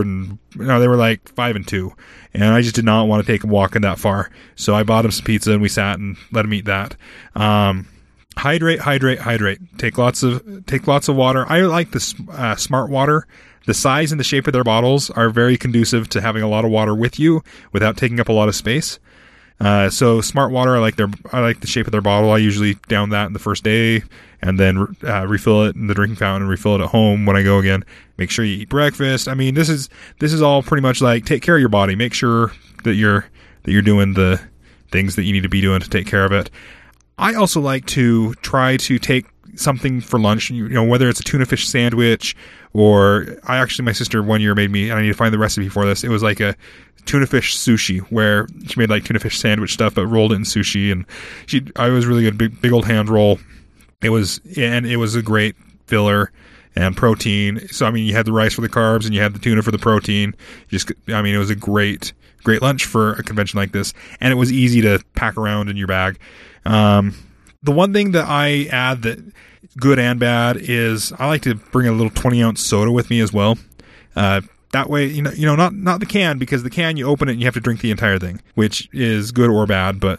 and 2, and I just did not want to take them walking that far. So I bought them some pizza and we sat and let them eat that. Hydrate. Take lots of water. I like the Smart Water. The size and the shape of their bottles are very conducive to having a lot of water with you without taking up a lot of space. So Smart Water, I like the shape of their bottle. I usually down that in the first day and then refill it in the drinking fountain and refill it at home when I go again. Make sure you eat breakfast. I mean, this is all pretty much like take care of your body. Make sure that you're doing the things that you need to be doing to take care of it. I also like to try to take something for lunch, you know, whether it's a tuna fish sandwich or my sister one year made me, and I need to find the recipe for this. It was like a tuna fish sushi where she made like tuna fish sandwich stuff, but rolled it in sushi, and I was really good. Big old hand roll. It was a great filler. and protein. So, I mean, you had the rice for the carbs and you had the tuna for the protein. It was a great lunch for a convention like this, and it was easy to pack around in your bag. The one thing that I add that good and bad is I like to bring a little 20-ounce soda with me as well. That way, not the can, because the can, you open it and you have to drink the entire thing, which is good or bad. But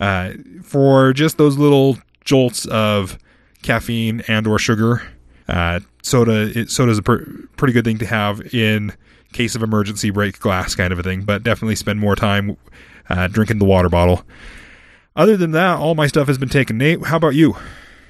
for just those little jolts of caffeine and or sugar, soda is a pretty good thing to have in case of emergency, break glass kind of a thing. But definitely spend more time drinking the water bottle. Other than that, all my stuff has been taken. Nate, how about you?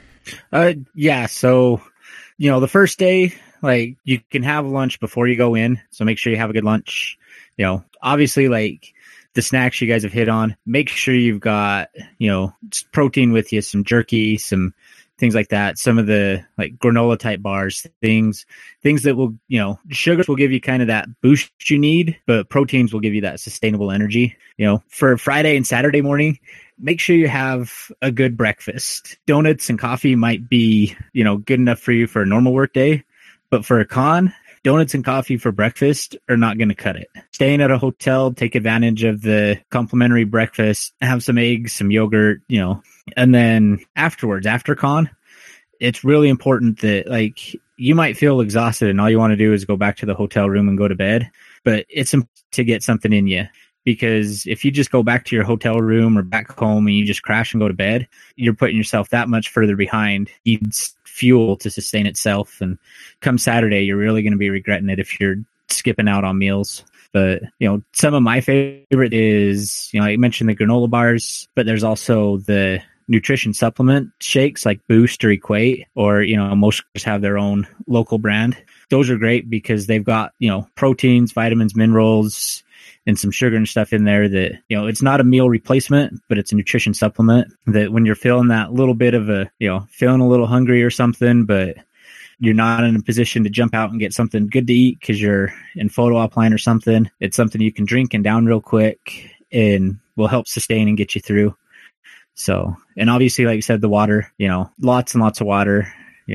Yeah. So, the first day, like, you can have lunch before you go in. So make sure you have a good lunch. Obviously, like, the snacks you guys have hit on, make sure you've got, protein with you, some jerky, some things like that. Some of the like granola type bars, things that will, sugars will give you kind of that boost you need, but proteins will give you that sustainable energy. For Friday and Saturday morning, make sure you have a good breakfast. Donuts and coffee might be, good enough for you for a normal work day, but for a con, donuts and coffee for breakfast are not going to cut it. Staying at a hotel, take advantage of the complimentary breakfast, have some eggs, some yogurt, and then afterwards, after con, it's really important that, like, you might feel exhausted and all you want to do is go back to the hotel room and go to bed, but it's important to get something in you. Because if you just go back to your hotel room or back home and you just crash and go to bed, you're putting yourself that much further behind. It needs fuel to sustain itself. And come Saturday, you're really going to be regretting it if you're skipping out on meals. But, some of my favorite is, I mentioned the granola bars, but there's also the nutrition supplement shakes like Boost or Equate, or, most have their own local brand. Those are great because they've got, proteins, vitamins, minerals, and some sugar and stuff in there that, it's not a meal replacement, but it's a nutrition supplement that when you're feeling that little bit of feeling a little hungry or something, but you're not in a position to jump out and get something good to eat because you're in photo op line or something, it's something you can drink and down real quick and will help sustain and get you through. So, and obviously, like you said, the water, lots and lots of water,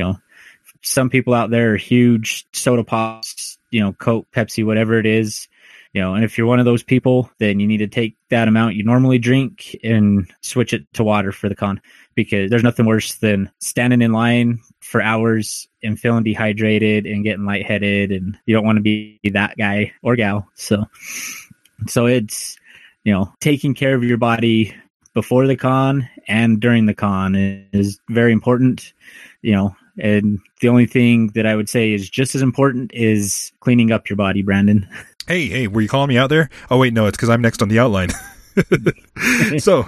some people out there are huge soda pops, Coke, Pepsi, whatever it is. And if you're one of those people, then you need to take that amount you normally drink and switch it to water for the con, because there's nothing worse than standing in line for hours and feeling dehydrated and getting lightheaded, and you don't want to be that guy or gal. So it's, taking care of your body before the con and during the con is very important, and the only thing that I would say is just as important is cleaning up your body, Brandon. Hey, were you calling me out there? Oh, wait, no, it's because I'm next on the outline. So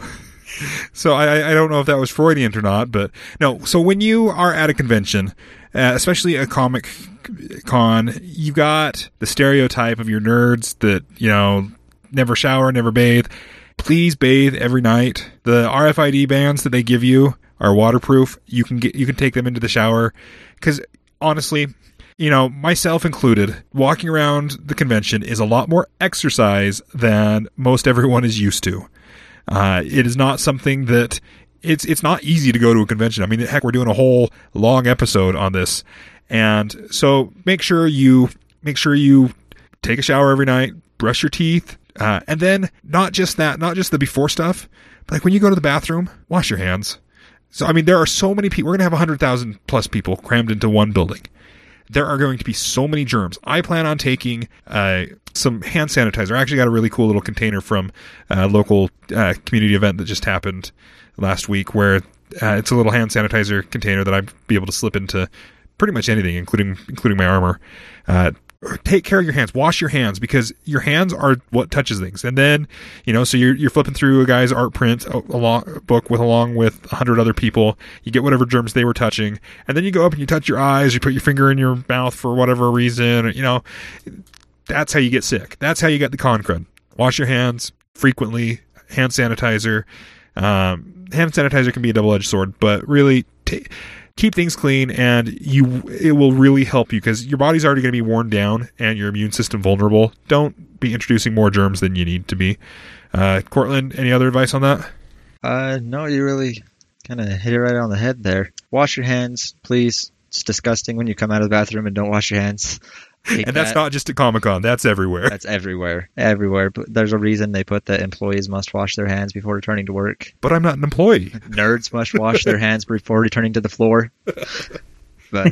I don't know if that was Freudian or not, but no. So when you are at a convention, especially a comic con, you got the stereotype of your nerds that, never shower, never bathe. Please bathe every night. The RFID bands that they give you are waterproof. You can take them into the shower, because honestly, myself included, walking around the convention is a lot more exercise than most everyone is used to. It is not something that it's not easy to go to a convention. I mean, heck, we're doing a whole long episode on this. And so make sure you take a shower every night, brush your teeth, and then not just the before stuff, but like when you go to the bathroom, wash your hands. So, I mean, there are so many people. We're going to have 100,000 plus people crammed into one building. There are going to be so many germs. I plan on taking some hand sanitizer. I actually got a really cool little container from a local community event that just happened last week, where it's a little hand sanitizer container that I'd be able to slip into pretty much anything, including my armor. Take care of your hands. Wash your hands, because your hands are what touches things. And then, so you're flipping through a guy's art print along with 100 other people. You get whatever germs they were touching, and then you go up and you touch your eyes. You put your finger in your mouth for whatever reason. That's how you get sick. That's how you get the con crud. Wash your hands frequently. Hand sanitizer. Hand sanitizer can be a double-edged sword, but really keep things clean, and it will really help you, because your body's already going to be worn down and your immune system vulnerable. Don't be introducing more germs than you need to be. Cortland, any other advice on that? No, you really kind of hit it right on the head there. Wash your hands, please. It's disgusting when you come out of the bathroom and don't wash your hands. And that's not just at Comic-Con. That's everywhere. That's everywhere. Everywhere. But there's a reason they put that employees must wash their hands bipefore returning to work. But I'm not an employee. Nerds must wash their hands before returning to the floor. But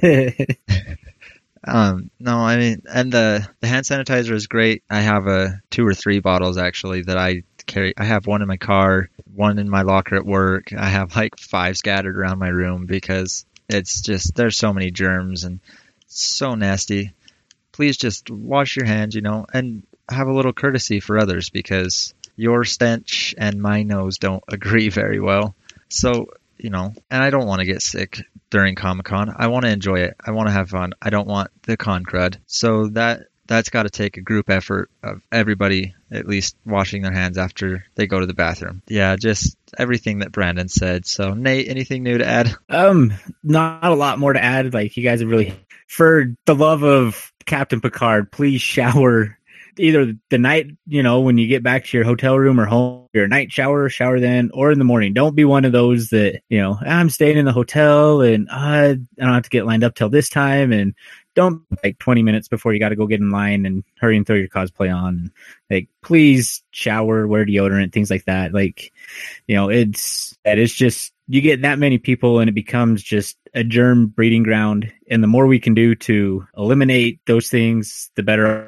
no, I mean, and the hand sanitizer is great. I have 2 or 3 bottles actually that I carry. I have one in my car, one in my locker at work. I have like 5 scattered around my room because it's just, there's so many germs and it's so nasty. Please just wash your hands, and have a little courtesy for others because your stench and my nose don't agree very well. So, and I don't want to get sick during Comic-Con. I want to enjoy it. I want to have fun. I don't want the con crud. So that's got to take a group effort of everybody at least washing their hands after they go to the bathroom. Yeah, just everything that Brandon said. So, Nate, anything new to add? Not a lot more to add. Like, you guys have really, for the love of Captain Picard, please shower either the night, when you get back to your hotel room or home, your night shower then, or in the morning. Don't be one of those that, I'm staying in the hotel and I don't have to get lined up till this time, and don't like 20 minutes before you got to go get in line and hurry and throw your cosplay on. Like, please shower, wear deodorant, things like that. Like, it's just, you get that many people and it becomes just a germ breeding ground. And the more we can do to eliminate those things, the better.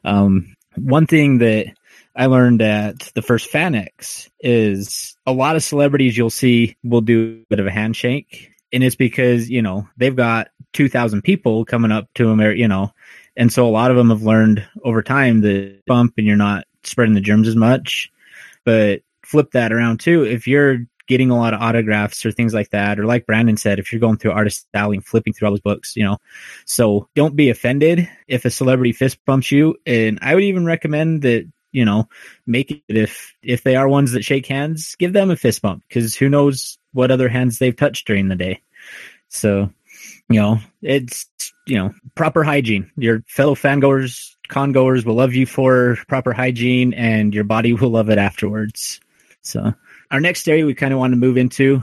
One thing that I learned at the first FanX is a lot of celebrities you'll see will do a bit of a handshake. And it's because, they've got 2,000 people coming up to them, and so a lot of them have learned over time the bump and you're not spreading the germs as much. But flip that around too. If you're getting a lot of autographs or things like that, or like Brandon said, if you're going through Artist Alley and flipping through all those books, so don't be offended if a celebrity fist bumps you. And I would even recommend that, make it, if they are ones that shake hands, give them a fist bump, because who knows what other hands they've touched during the day. So, it's, proper hygiene. Your fellow fangoers, congoers will love you for proper hygiene, and your body will love it afterwards. So our next area we kind of want to move into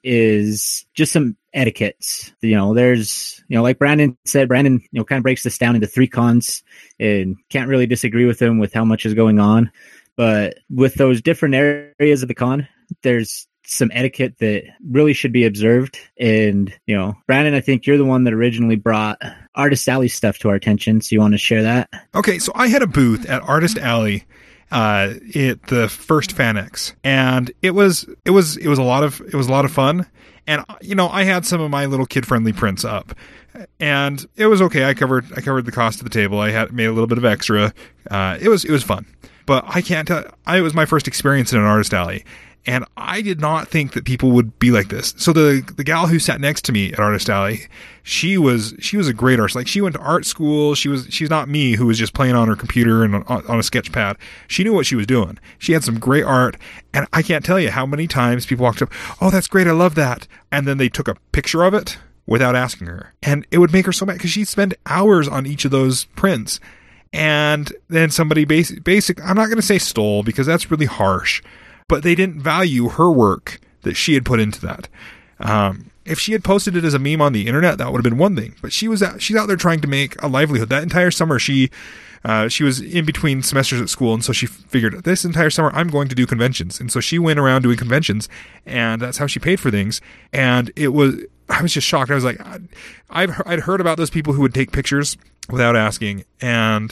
is just some etiquettes. There's, like Brandon said, kind of breaks this down into 3 cons, and can't really disagree with him with how much is going on. But with those different areas of the con, there's some etiquette that really should be observed. And, Brandon, I think you're the one that originally brought Artist Alley stuff to our attention. So you want to share that? Okay. So I had a booth at Artist Alley at the first FanX, and it was a lot of fun. And, I had some of my little kid friendly prints up, and it was okay. I covered the cost of the table. I had made a little bit of extra. It was fun, but I can't tell. It was my first experience in an Artist Alley. And I did not think that people would be like this. So the gal who sat next to me at Artist Alley, she was a great artist. Like, she went to art school. She's not me, who was just playing on her computer and on a sketch pad. She knew what she was doing. She had some great art. And I can't tell you how many times people walked up, "Oh, that's great. I love that." And then they took a picture of it without asking her. And it would make her so mad because she'd spend hours on each of those prints. And then somebody I'm not going to say stole, because that's really harsh, but they didn't value her work that she had put into that. If she had posted it as a meme on the internet, that would have been one thing. But she's out there trying to make a livelihood. That entire summer, she was in between semesters at school, and so she figured, this entire summer I'm going to do conventions. And so she went around doing conventions, and that's how she paid for things. And I was just shocked. I was like, I'd heard about those people who would take pictures without asking, and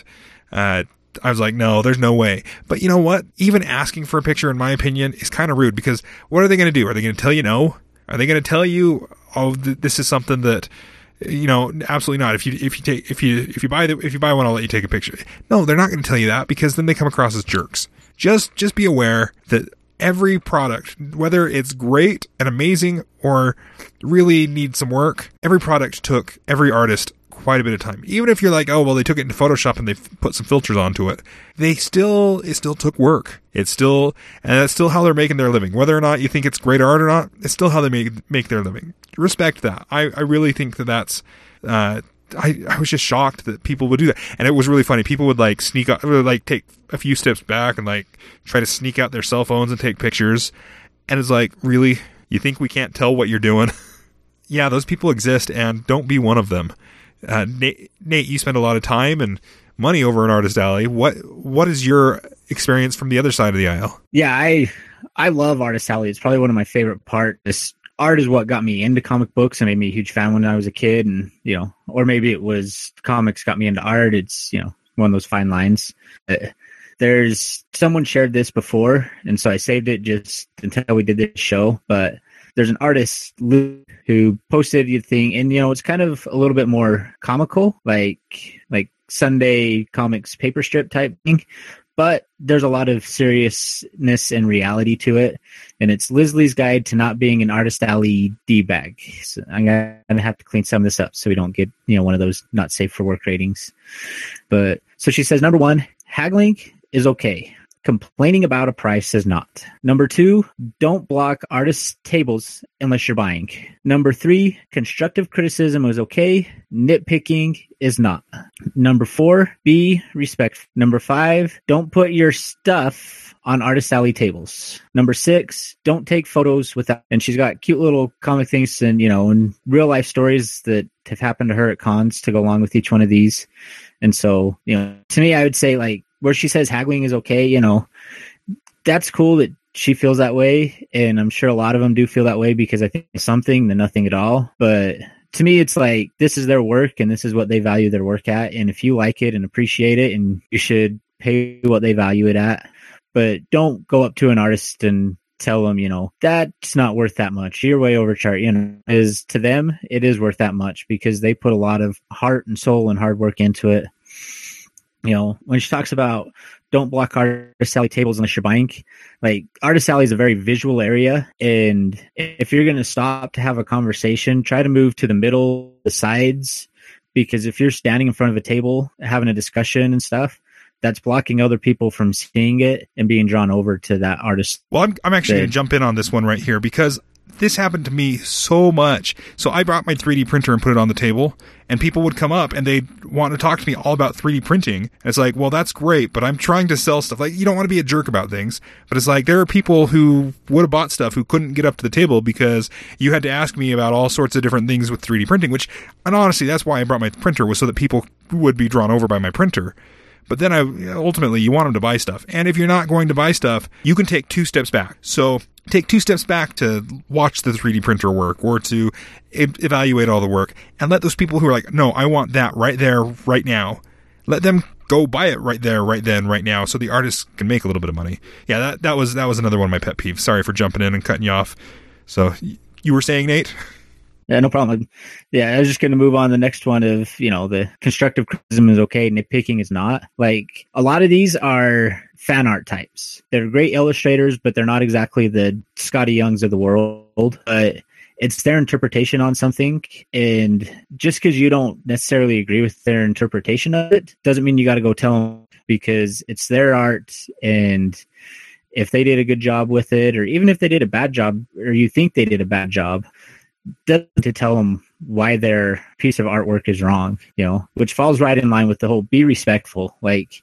I was like, no, there's no way. But you know what? Even asking for a picture, in my opinion, is kind of rude, because what are they going to do? Are they going to tell you no? Are they going to tell you, oh, this is something that, absolutely not. If you buy one, I'll let you take a picture. No, they're not going to tell you that, because then they come across as jerks. Just be aware that every product, whether it's great and amazing or really needs some work, every product took every artist quite a bit of time. Even if you're like, oh, well, they took it into Photoshop and they put some filters onto it, it still took work. And that's still how they're making their living. Whether or not you think it's great art or not, it's still how they make their living. Respect that. I really think that's, I was just shocked that people would do that. And it was really funny. People would sneak up, take a few steps back and try to sneak out their cell phones and take pictures. And it's like, really? You think we can't tell what you're doing? yeah, those people exist, and don't be one of them. Nate, you spend a lot of time and money over in Artist Alley. What is your experience from the other side of the aisle? Yeah, I love Artist Alley. It's probably one of my favorite parts. Art is what got me into comic books and made me a huge fan when I was a kid, and or maybe it was comics got me into art. It's one of those fine lines. There's someone shared this before, and so I saved it just until we did this show. But there's an artist, Luke, who posted the thing, and it's kind of a little bit more comical, like Sunday comics paper strip type thing. But there's a lot of seriousness and reality to it, and it's Lizzie's Guide to Not Being an Artist Alley D-bag. So I'm gonna have to clean some of this up so we don't get one of those not safe for work ratings. But so she says, number 1, haggling is okay. Complaining about a price is not. Number 2, don't block artists' tables unless you're buying. Number 3, constructive criticism is okay. Nitpicking is not. Number 4, be respectful. Number 5, don't put your stuff on Artist Alley tables. Number 6, don't take photos without. And she's got cute little comic things and and real life stories that have happened to her at cons to go along with each one of these. And so to me, I would say where she says haggling is okay, that's cool that she feels that way. And I'm sure a lot of them do feel that way because I think it's something than nothing at all. But to me, it's this is their work and this is what they value their work at. And if you like it and appreciate it, and you should pay what they value it at, but don't go up to an artist and tell them, that's not worth that much. You're way overcharged. Is to them, it is worth that much because they put a lot of heart and soul and hard work into it. When she talks about don't block Artist Alley tables unless you're buying, Artist Alley is a very visual area. And if you're going to stop to have a conversation, try to move to the middle, the sides, because if you're standing in front of a table, having a discussion and stuff, that's blocking other people from seeing it and being drawn over to that artist. Well, I'm actually going to jump in on this one right here because this happened to me so much. So I brought my 3D printer and put it on the table, and people would come up and they'd want to talk to me all about 3D printing. And it's well, that's great, but I'm trying to sell stuff. You don't want to be a jerk about things, but it's there are people who would have bought stuff who couldn't get up to the table because you had to ask me about all sorts of different things with 3D printing, and honestly, that's why I brought my printer, was so that people would be drawn over by my printer. But then ultimately you want them to buy stuff. And if you're not going to buy stuff, you can take 2 steps back. So take 2 steps back to watch the 3D printer work or to evaluate all the work, and let those people who are no, I want that right there, right now. Let them go buy it right there, right then, right now, so the artist can make a little bit of money. Yeah, that was another one of my pet peeves. Sorry for jumping in and cutting you off. So you were saying, Nate? Yeah, no problem. Yeah, I was just going to move on to the next one of, the constructive criticism is okay, nitpicking is not. A lot of these are fan art types. They're great illustrators, but they're not exactly the Scotty Youngs of the world. But it's their interpretation on something. And just because you don't necessarily agree with their interpretation of it, doesn't mean you got to go tell them, because it's their art. And if they did a good job with it, or even if they did a bad job, or you think they did a bad job, to tell them why their piece of artwork is wrong, which falls right in line with the whole be respectful. Like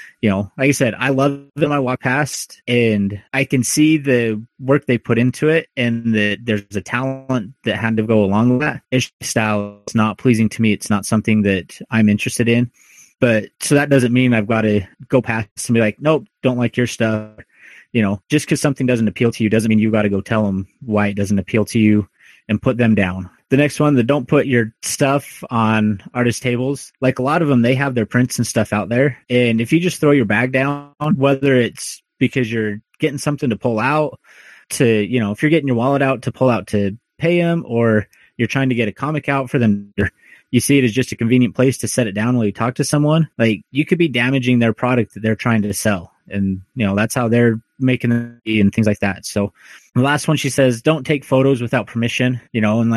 I said, I love them. I walk past and I can see the work they put into it, and that there's a talent that had to go along with that. It's style. It's not pleasing to me. It's not something that I'm interested in. But so that doesn't mean I've got to go past and be like, nope, don't like your stuff. Just because something doesn't appeal to you doesn't mean you got to go tell them why it doesn't appeal to you and put them down. The next one, the don't put your stuff on artist tables. A lot of them, they have their prints and stuff out there. And if you just throw your bag down, whether it's because you're getting something to pull out to, if you're getting your wallet out to pull out to pay them, or you're trying to get a comic out for them, you see it as just a convenient place to set it down while you talk to someone, you could be damaging their product that they're trying to sell. And, that's how they're making it and things like that. So the last one, she says, don't take photos without permission, and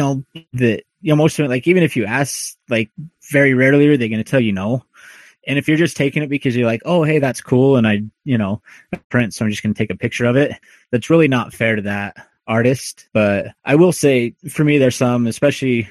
most of it, even if you ask, very rarely are they going to tell you no. And if you're just taking it because you're oh, hey, that's cool, and I print, so I'm just going to take a picture of it, that's really not fair to that artist. But I will say, for me, there's some, especially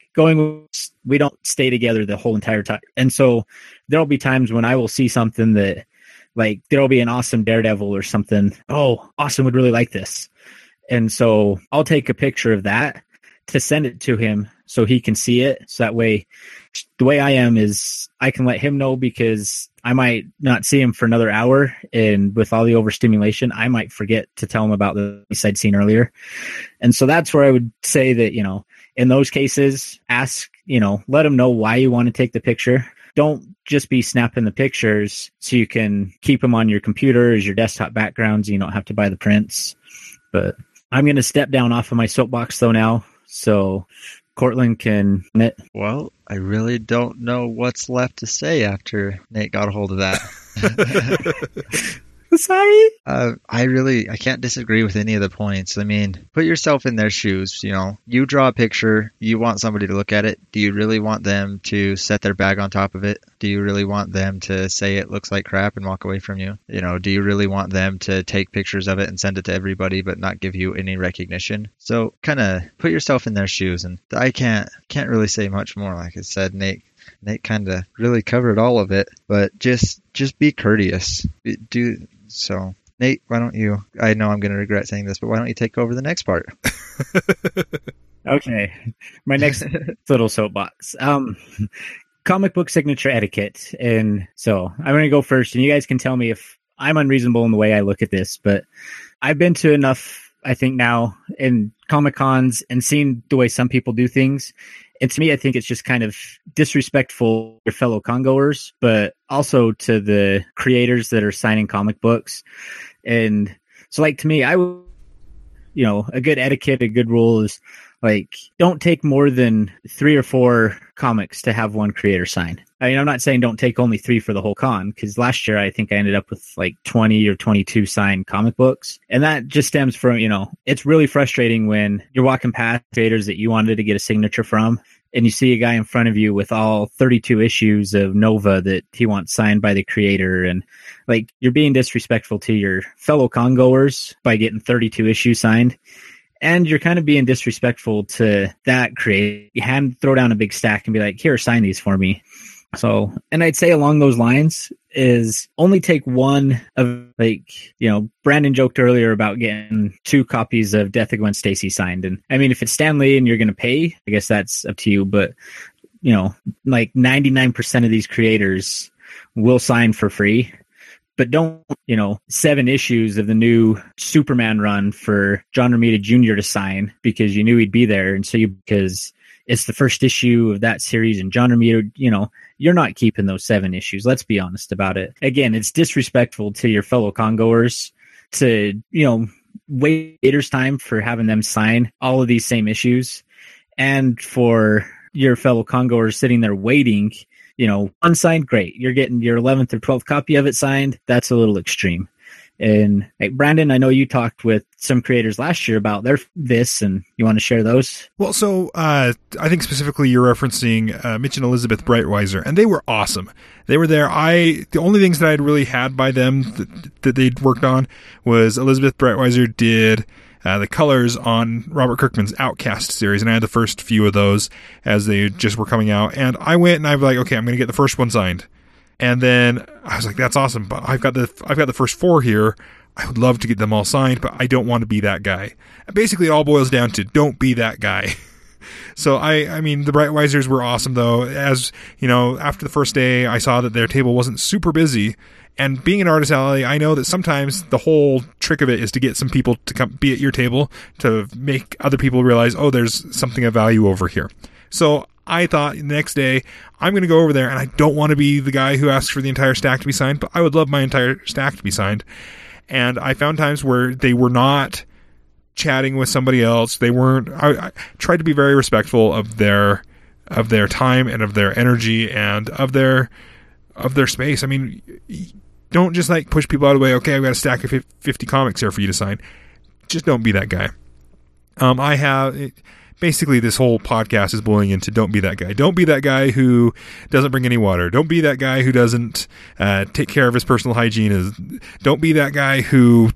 we don't stay together the whole entire time. And so there'll be times when I will see something that, there'll be an awesome Daredevil or something. Oh, Austin would really like this. And so I'll take a picture of that to send it to him so he can see it. So that way, the way I am is I can let him know, because I might not see him for another hour. And with all the overstimulation, I might forget to tell him about the piece I'd seen earlier. And so that's where I would say that, in those cases, ask, let him know why you want to take the picture. Don't just be snapping the pictures so you can keep them on your computer as your desktop backgrounds. You don't have to buy the prints. But I'm going to step down off of my soapbox though now, so Cortland can knit. Well, I really don't know what's left to say after Nate got a hold of that. Sorry. I can't disagree with any of the points. I mean, put yourself in their shoes. You draw a picture, you want somebody to look at it. Do you really want them to set their bag on top of it? Do you really want them to say it looks like crap and walk away from you? Do you really want them to take pictures of it and send it to everybody but not give you any recognition? So kind of put yourself in their shoes, and I can't really say much more. Like I said, Nate kind of really covered all of it, but just be courteous. So, Nate, why don't you, I know I'm going to regret saying this, but why don't you take over the next part? Okay. My next little soapbox. Comic book signature etiquette. And so I'm going to go first, and you guys can tell me if I'm unreasonable in the way I look at this, but I've been to enough, I think now, in Comic-Cons and seen the way some people do things. And to me, I think it's just kind of disrespectful to your fellow congoers, but also to the creators that are signing comic books. And so, like, to me, I would, a good etiquette, a good rule is, like, don't take more than 3 or 4 comics to have one creator sign. I mean, I'm not saying don't take only 3 for the whole con, because last year I think I ended up with like 20 or 22 signed comic books. And that just stems from, it's really frustrating when you're walking past creators that you wanted to get a signature from, and you see a guy in front of you with all 32 issues of Nova that he wants signed by the creator. And like, you're being disrespectful to your fellow congoers by getting 32 issues signed. And you're kind of being disrespectful to that creator. You throw down a big stack and be like, here, sign these for me. So, and I'd say along those lines is only take one of, like, Brandon joked earlier about getting 2 copies of Death of Gwen Stacy signed. And I mean, if it's Stan Lee and you're going to pay, I guess that's up to you. But, like 99% of these creators will sign for free. But don't, 7 issues of the new Superman run for John Romita Jr. to sign because you knew he'd be there. And so because it's the first issue of that series and John Romita, you're not keeping those 7 issues. Let's be honest about it. Again, it's disrespectful to your fellow congoers to, wait creators' time for having them sign all of these same issues. And for your fellow congoers sitting there waiting, unsigned, great. You're getting your 11th or 12th copy of it signed. That's a little extreme. And hey, Brandon, I know you talked with some creators last year about this, and you want to share those? Well, so I think specifically you're referencing Mitch and Elizabeth Breitweiser, and they were awesome. They were there. The only things that I'd really had by them that they'd worked on was Elizabeth Breitweiser did the colors on Robert Kirkman's Outcast series, and I had the first few of those as they just were coming out. And I went and I was like, okay, I'm going to get the first one signed. And then I was like, that's awesome, but I've got the first 4 here. I would love to get them all signed, but I don't want to be that guy. And basically, it all boils down to don't be that guy. So I mean, the Breitweisers were awesome though. As after the first day, I saw that their table wasn't super busy. And being an Artist Alley, I know that sometimes the whole trick of it is to get some people to come be at your table to make other people realize, oh, there's something of value over here. So I thought the next day, I'm going to go over there, and I don't want to be the guy who asks for the entire stack to be signed, but I would love my entire stack to be signed. And I found times where they were not chatting with somebody else. They weren't. I tried to be very respectful of their time and of their energy and of their space. I mean, don't just like push people out of the way. Okay, I've got a stack of 50 comics here for you to sign. Just don't be that guy. Basically, this whole podcast is boiling into don't be that guy. Don't be that guy who doesn't bring any water. Don't be that guy who doesn't take care of his personal hygiene. Don't be that guy who,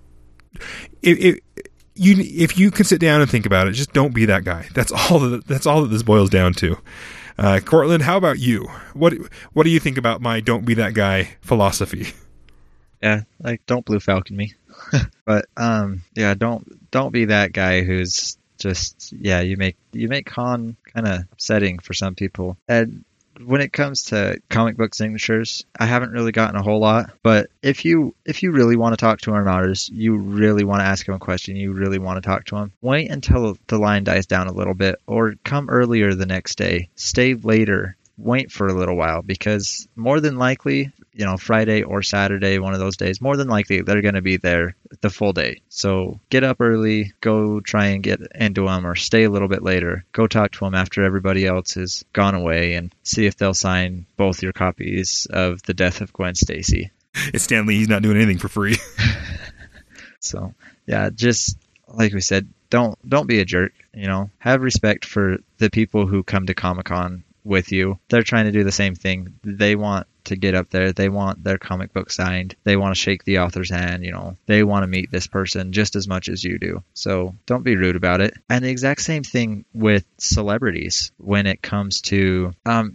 if you can sit down and think about it, just don't be that guy. That's all that this boils down to. Cortland, how about you? What do you think about my don't be that guy philosophy? Yeah, like don't Blue Falcon me. But yeah, don't be that guy who's just, yeah, you make con kind of upsetting for some people. And when it comes to comic book signatures, I haven't really gotten a whole lot, but if you really want to talk to an artist, you really want to ask him a question, you really want to talk to him, wait until the line dies down a little bit, or come earlier the next day, stay later, wait for a little while, because more than likely, Friday or Saturday, one of those days, more than likely they're going to be there the full day. So get up early, go try and get into them, or stay a little bit later. Go talk to them after everybody else has gone away and see if they'll sign both your copies of The Death of Gwen Stacy. It's Stan Lee. He's not doing anything for free. So, yeah, just like we said, don't be a jerk. Have respect for the people who come to Comic-Con with you. They're trying to do the same thing. They want to get up there. They want their comic book signed. They want to shake the author's hand. They want to meet this person just as much as you do. So don't be rude about it. And the exact same thing with celebrities when it comes to,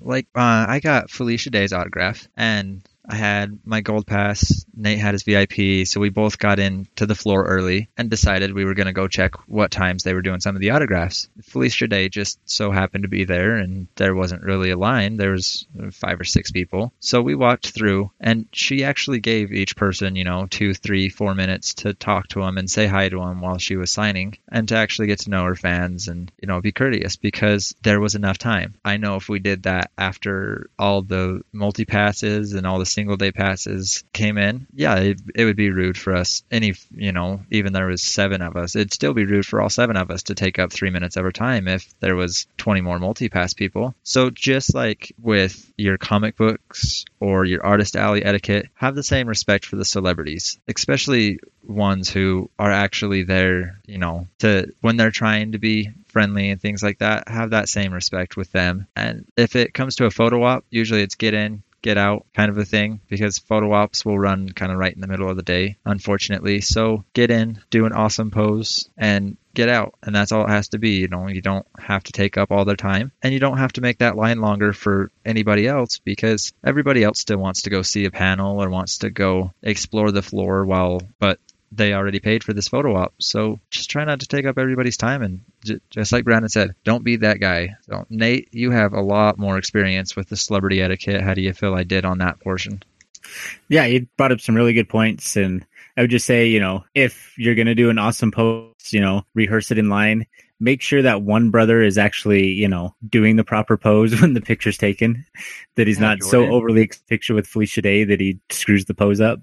I got Felicia Day's autograph, and I had my gold pass. Nate had his VIP, so we both got into the floor early and decided we were going to go check what times they were doing some of the autographs. Felicia Day just so happened to be there, and there wasn't really a line. There was 5 or 6 people. So we walked through, and she actually gave each person, 2, 3, 4 minutes to talk to them and say hi to them while she was signing, and to actually get to know her fans and, be courteous, because there was enough time. I know if we did that after all the multi-passes and all the single day passes came in, yeah, it would be rude for us. Even there was 7 of us, it'd still be rude for all 7 of us to take up 3 minutes of our time if there was 20 more multi-pass people. So just like with your comic books or your artist alley etiquette, have the same respect for the celebrities, especially ones who are actually there, to when they're trying to be friendly and things like that. Have that same respect with them. And if it comes to a photo op, usually it's get in, get out kind of a thing, because photo ops will run kind of right in the middle of the day, unfortunately. So get in, do an awesome pose, and get out. And that's all it has to be. You don't have to take up all their time, and you don't have to make that line longer for anybody else, because everybody else still wants to go see a panel or wants to go explore the floor but they already paid for this photo op. So just try not to take up everybody's time, and just like Brandon said, don't be that guy. So Nate, you have a lot more experience with the celebrity etiquette. How do you feel I did on that portion? Yeah, you brought up some really good points, and I would just say, if you're going to do an awesome pose, rehearse it in line. Make sure that one brother is actually, doing the proper pose when the picture's taken, that he's not Jordan. So overly picture with Felicia Day that he screws the pose up.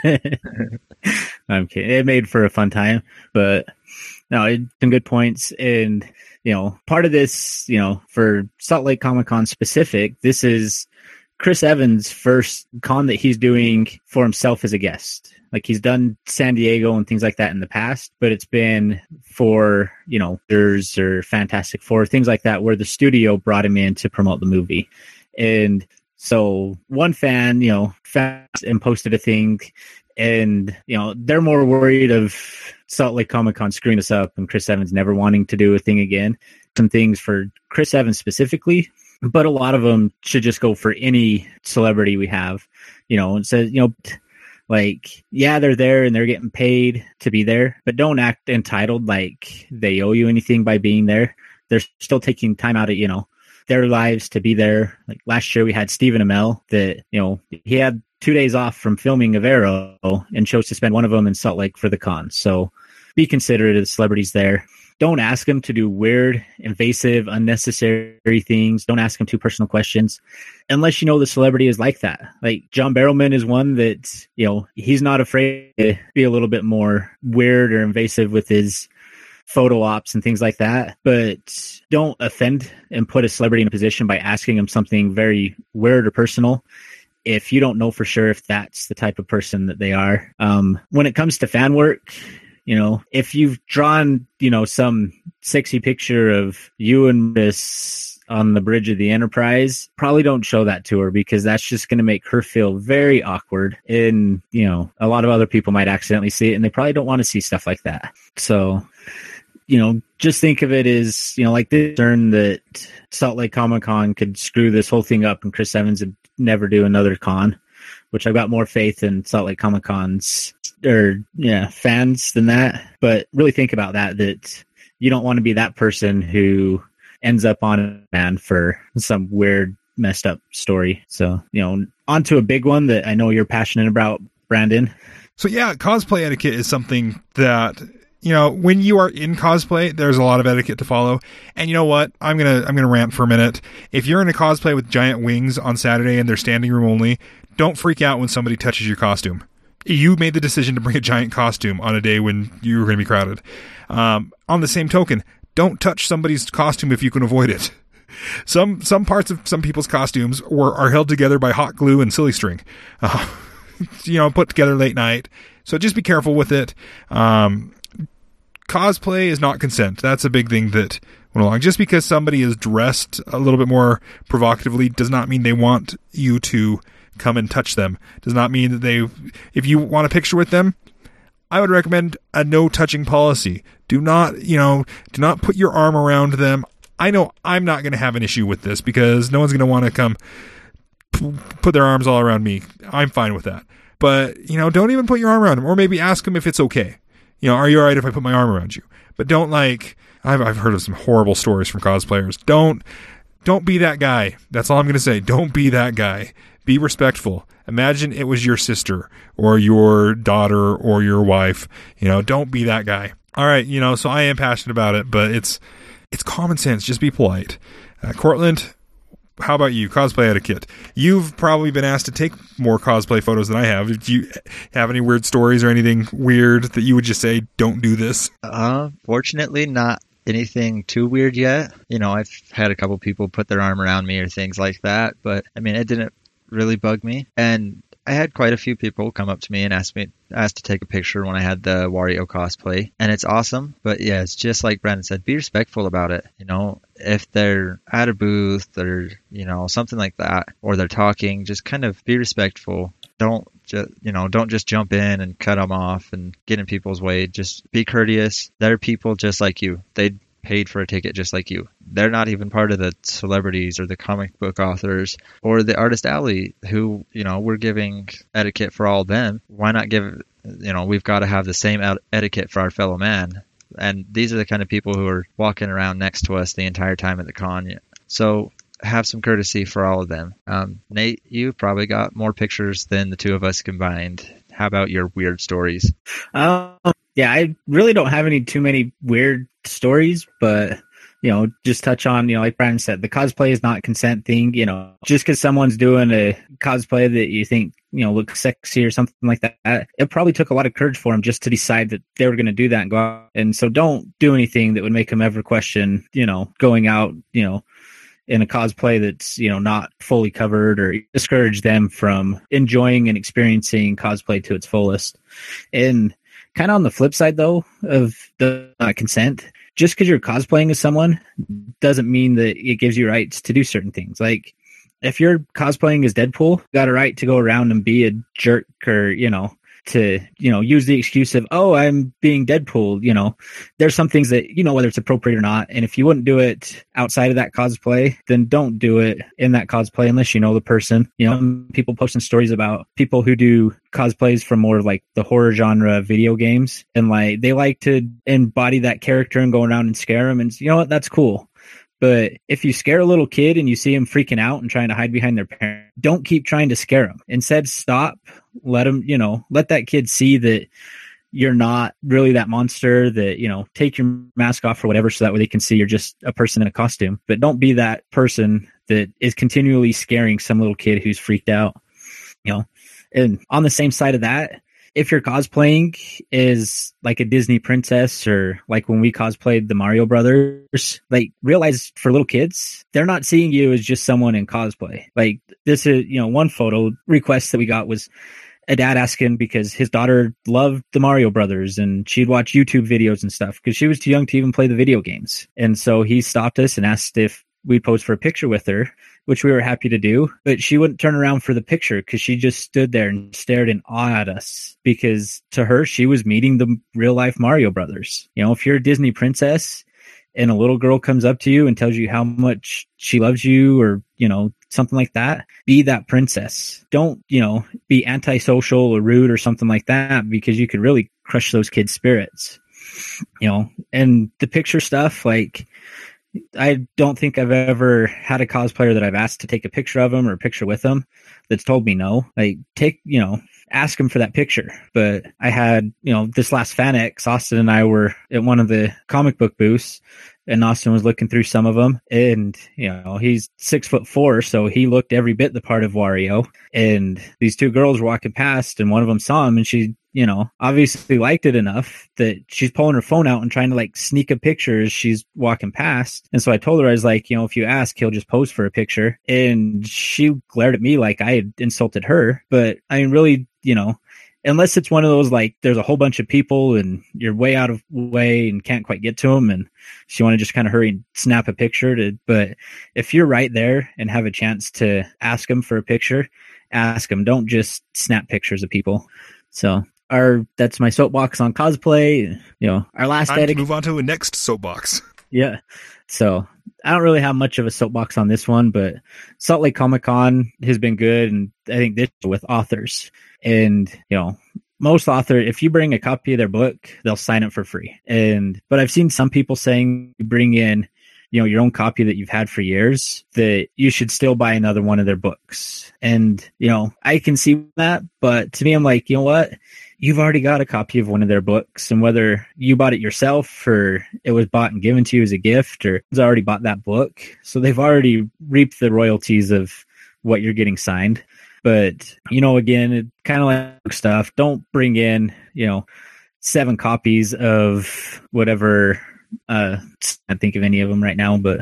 I'm kidding. It made for a fun time, but no, some good points. And, part of this, for Salt Lake Comic-Con specific, this is Chris Evans' first con that he's doing for himself as a guest. Like, he's done San Diego and things like that in the past, but it's been for, there's or Fantastic Four, things like that, where the studio brought him in to promote the movie. And so one fan, found and posted a thing, and, they're more worried of Salt Lake Comic-Con screwing this up and Chris Evans never wanting to do a thing again. Some things for Chris Evans specifically, but a lot of them should just go for any celebrity we have, and says, yeah, they're there and they're getting paid to be there, but don't act entitled like they owe you anything by being there. They're still taking time out of, their lives to be there. Like last year we had Stephen Amell that, he had 2 days off from filming of Arrow and chose to spend one of them in Salt Lake for the con. So be considerate of the celebrities there. Don't ask them to do weird, invasive, unnecessary things. Don't ask them too personal questions unless the celebrity is like that. Like John Barrowman is one that, he's not afraid to be a little bit more weird or invasive with his photo ops and things like that. But don't offend and put a celebrity in a position by asking them something very weird or personal if you don't know for sure if that's the type of person that they are. When it comes to fan work, if you've drawn, some sexy picture of you and Miss on the bridge of the Enterprise, probably don't show that to her, because that's just going to make her feel very awkward. And, a lot of other people might accidentally see it, and they probably don't want to see stuff like that. So, just think of it as, like this concern that Salt Lake Comic-Con could screw this whole thing up and Chris Evans would never do another con, which I've got more faith in Salt Lake Comic-Con's fans than that. But really think about that you don't want to be that person who ends up on man for some weird, messed up story. So, on to a big one that I know you're passionate about, Brandon. So yeah, cosplay etiquette is something that, when you are in cosplay, there's a lot of etiquette to follow. And you know what? I'm gonna rant for a minute. If you're in a cosplay with giant wings on Saturday and they're standing room only, don't freak out when somebody touches your costume. You made the decision to bring a giant costume on a day when you were going to be crowded. On the same token, don't touch somebody's costume if you can avoid it. Some parts of some people's costumes are held together by hot glue and silly string. Put together late night. So just be careful with it. Cosplay is not consent. That's a big thing that went along. Just because somebody is dressed a little bit more provocatively does not mean they want you to come and touch them. Does not mean that if you want a picture with them, I would recommend a no touching policy. Do not put your arm around them. I know I'm not going to have an issue with this because no one's going to want to come put their arms all around me. I'm fine with that. But, don't even put your arm around them, or maybe ask them if it's okay. Are you all right if I put my arm around you? But don't I've heard of some horrible stories from cosplayers. Don't be that guy. That's all I'm going to say. Don't be that guy. Be respectful. Imagine it was your sister or your daughter or your wife. Don't be that guy. All right. So I am passionate about it, but it's common sense. Just be polite. Cortland, how about you? Cosplay etiquette. You've probably been asked to take more cosplay photos than I have. Do you have any weird stories or anything weird that you would just say, don't do this? Fortunately, not anything too weird yet. I've had a couple people put their arm around me or things like that, but it didn't really bug me. And I had quite a few people come up to me and asked to take a picture when I had the Wario cosplay, and it's awesome. But yeah, it's just like Brandon said, be respectful about it. If they're at a booth or something like that, or they're talking, just kind of be respectful. Don't just jump in and cut them off and get in people's way. Just be courteous. They're people just like you. They paid for a ticket just like you. They're not even part of the celebrities or the comic book authors or the artist alley who, we're giving etiquette for all of them. Why not give, we've got to have the same etiquette for our fellow man. And these are the kind of people who are walking around next to us the entire time at the con. So have some courtesy for all of them. Nate, you've probably got more pictures than the two of us combined. How about your weird stories? Yeah, I really don't have too many weird stories, but just touch on, like Brian said, the cosplay is not a consent thing. Just because someone's doing a cosplay that you think looks sexy or something like that, it probably took a lot of courage for them just to decide that they were going to do that and go out. And so don't do anything that would make them ever question going out in a cosplay that's not fully covered, or discourage them from enjoying and experiencing cosplay to its fullest. And kind of on the flip side, though, of the consent, just because you're cosplaying as someone doesn't mean that it gives you rights to do certain things. Like, if you're cosplaying as Deadpool, you got a right to go around and be a jerk, or, to, use the excuse of, oh, I'm being Deadpool. There's some things that, whether it's appropriate or not. And if you wouldn't do it outside of that cosplay, then don't do it in that cosplay unless you know the person. People posting stories about people who do cosplays from more like the horror genre video games, and like they like to embody that character and go around and scare them. And that's cool. But if you scare a little kid and you see him freaking out and trying to hide behind their parent, don't keep trying to scare them. Instead, stop, let them, let that kid see that you're not really that monster, that, take your mask off or whatever, so that way they can see you're just a person in a costume. But don't be that person that is continually scaring some little kid who's freaked out, And on the same side of that, if you're cosplaying is like a Disney princess, or like when we cosplayed the Mario Brothers, like realize for little kids, they're not seeing you as just someone in cosplay. Like this is, one photo request that we got was a dad asking because his daughter loved the Mario Brothers and she'd watch YouTube videos and stuff because she was too young to even play the video games. And so he stopped us and asked if we'd pose for a picture with her, which we were happy to do, but she wouldn't turn around for the picture because she just stood there and stared in awe at us, because to her, she was meeting the real life Mario Brothers. If you're a Disney princess and a little girl comes up to you and tells you how much she loves you, or, something like that, be that princess. Don't, be antisocial or rude or something like that, because you could really crush those kids' spirits. And the picture stuff, like, I don't think I've ever had a cosplayer that I've asked to take a picture of them or a picture with them that's told me no. Like, ask them for that picture. But I had, this last FanX, Austin and I were at one of the comic book booths, and Austin was looking through some of them, and he's 6'4", so he looked every bit the part of Wario. And these two girls were walking past, and one of them saw him, and she, obviously liked it enough that she's pulling her phone out and trying to like sneak a picture as she's walking past. And so I told her, I was like, if you ask, he'll just pose for a picture. And she glared at me like I had insulted her. But I mean, really, unless it's one of those, like, there's a whole bunch of people and you're way out of way and can't quite get to them, and so you want to just kind of hurry and snap a picture but if you're right there and have a chance to ask them for a picture, ask them. Don't just snap pictures of people. So that's my soapbox on cosplay. Our last time to move on to the next soapbox. Yeah. So I don't really have much of a soapbox on this one, but Salt Lake Comic Con has been good. And I think this with authors, and, most authors, if you bring a copy of their book, they'll sign it for free. But I've seen some people saying, bring in, your own copy that you've had for years, that you should still buy another one of their books. And, I can see that, but to me, I'm like, you know what? You've already got a copy of one of their books, and whether you bought it yourself or it was bought and given to you as a gift, or it's already bought that book. So they've already reaped the royalties of what you're getting signed. But, again, it kind of like stuff. Don't bring in, 7 copies of whatever. I can't think of any of them right now, but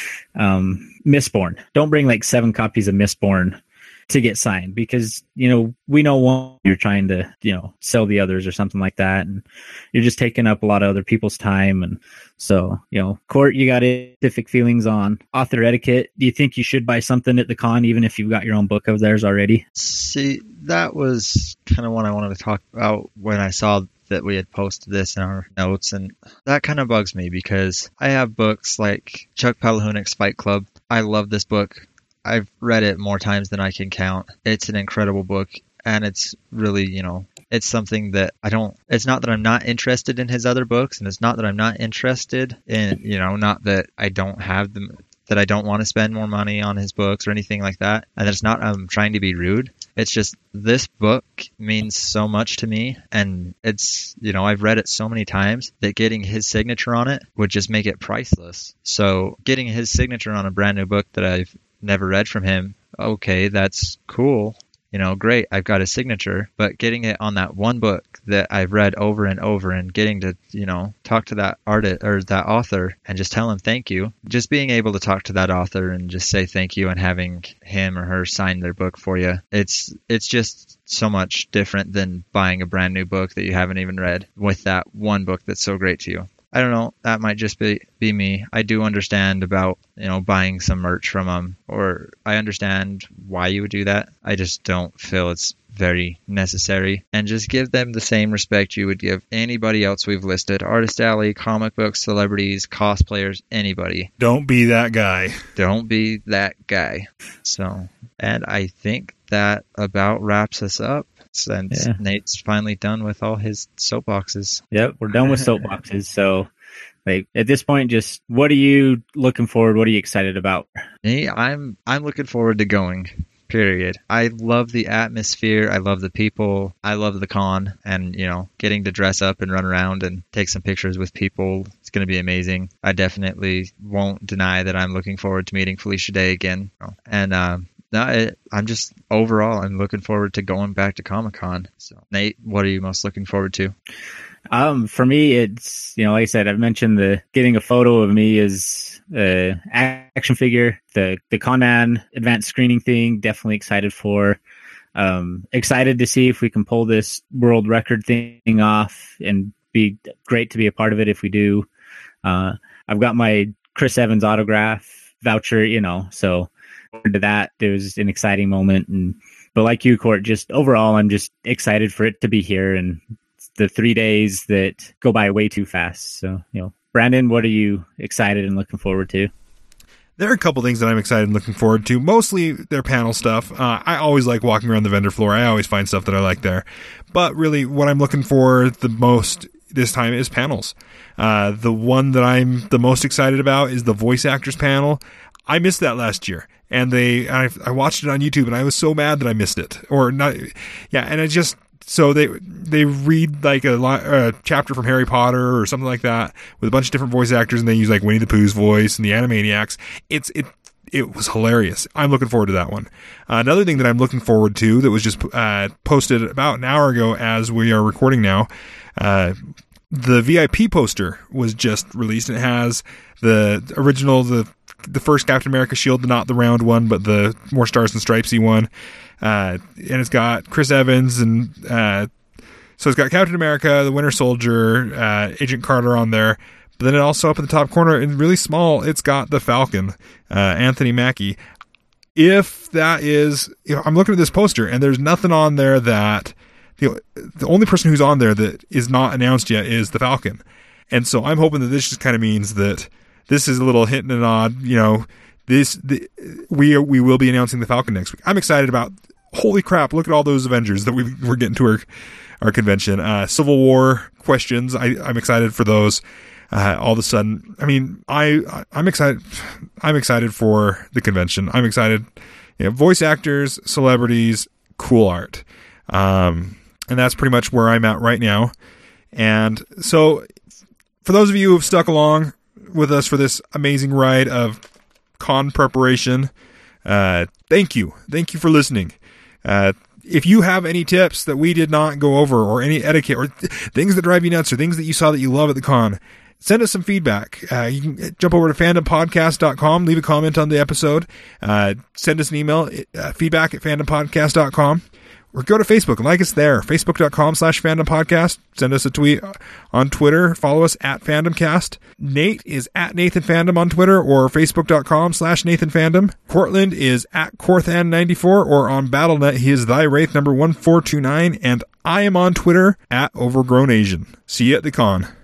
Mistborn. Don't bring like 7 copies of Mistborn to get signed, because, we know one, you're trying to, sell the others or something like that. And you're just taking up a lot of other people's time. And so, Court, you got specific feelings on author etiquette. Do you think you should buy something at the con, even if you've got your own book of theirs already? See, that was kind of what I wanted to talk about when I saw that we had posted this in our notes, and that kind of bugs me because I have books like Chuck Palahniuk's Fight Club. I love this book. I've read it more times than I can count. It's an incredible book, and it's really, it's something that it's not that I'm not interested in his other books, and it's not that I'm not interested in, not that I don't have them, that I don't want to spend more money on his books or anything like that. And it's not I'm trying to be rude. It's just this book means so much to me, and it's, I've read it so many times that getting his signature on it would just make it priceless. So getting his signature on a brand new book that I've never read from him, okay, that's cool. Great, I've got his signature, but getting it on that one book that I've read over and over, and getting to, talk to that artist or that author and just tell him thank you, just being able to talk to that author and just say thank you and having him or her sign their book for you, it's just so much different than buying a brand new book that you haven't even read with that one book that's so great to you. I don't know. That might just be me. I do understand about, buying some merch from them, or I understand why you would do that. I just don't feel it's very necessary. And just give them the same respect you would give anybody else we've listed. Artist Alley, comic books, celebrities, cosplayers, anybody. Don't be that guy. Don't be that guy. So, and I think that about wraps us up. Since Nate's finally done with all his soapboxes. Yep, we're done with soapboxes. So, like, at this point, just what are you looking forward? What are you excited about? Me, I'm looking forward to going. Period. I love the atmosphere. I love the people. I love the con, and getting to dress up and run around and take some pictures with people. It's going to be amazing. I definitely won't deny that I'm looking forward to meeting Felicia Day again. And I'm just overall, I'm looking forward to going back to Comic-Con. So, Nate, what are you most looking forward to? For me, it's, like I said, I've mentioned getting a photo of me as action figure, the Conan advanced screening thing, definitely excited for. Excited to see if we can pull this world record thing off, and be great to be a part of it if we do. I've got my Chris Evans autograph voucher, so to that, it was an exciting moment. But like you, Court, just overall, I'm just excited for it to be here, and the 3 days that go by way too fast. So, Brandon, what are you excited and looking forward to? There are a couple things that I'm excited and looking forward to. Mostly their panel stuff. I always like walking around the vendor floor. I always find stuff that I like there. But really, what I'm looking for the most this time is panels. The one that I'm the most excited about is the voice actors panel. I missed that last year, and I watched it on YouTube, and I was so mad that I missed it. Or not, yeah, and it just, so they read like a chapter from Harry Potter or something like that with a bunch of different voice actors, and they use like Winnie the Pooh's voice and the Animaniacs. It was hilarious. I'm looking forward to that one. Another thing that I'm looking forward to that was just posted about an hour ago as we are recording now, the VIP poster was just released. It has the original, the first Captain America shield, not the round one, but the more stars and stripesy one. And it's got Chris Evans, and so it's got Captain America, the Winter Soldier, Agent Carter on there. But then it also up in the top corner, and really small, it's got the Falcon, Anthony Mackie. If that is, I'm looking at this poster, and there's nothing on there that the only person who's on there that is not announced yet is the Falcon. And so I'm hoping that this just kind of means that this is a little hint and a nod. We will be announcing the Falcon next week. I'm excited about. Holy crap! Look at all those Avengers that we're getting to our convention. Civil War questions. I'm excited for those. All of a sudden, I mean, I'm excited. I'm excited for the convention. I'm excited. Voice actors, celebrities, cool art. And that's pretty much where I'm at right now. And so for those of you who have stuck along with us for this amazing ride of con preparation, thank you. Thank you for listening. If you have any tips that we did not go over, or any etiquette, or things that drive you nuts, or things that you saw that you love at the con, send us some feedback. You can jump over to fandompodcast.com, leave a comment on the episode, send us an email, feedback@fandompodcast.com, or go to Facebook and like us there, facebook.com/fandompodcast. Send us a tweet on Twitter. Follow us @fandomcast. Nate is @NathanFandom on Twitter, or facebook.com/NathanFandom. Cortland is @Corthan94, or on BattleNet, he is ThyWraith number 1429, and I am on Twitter @OvergrownAsian. See you at the con.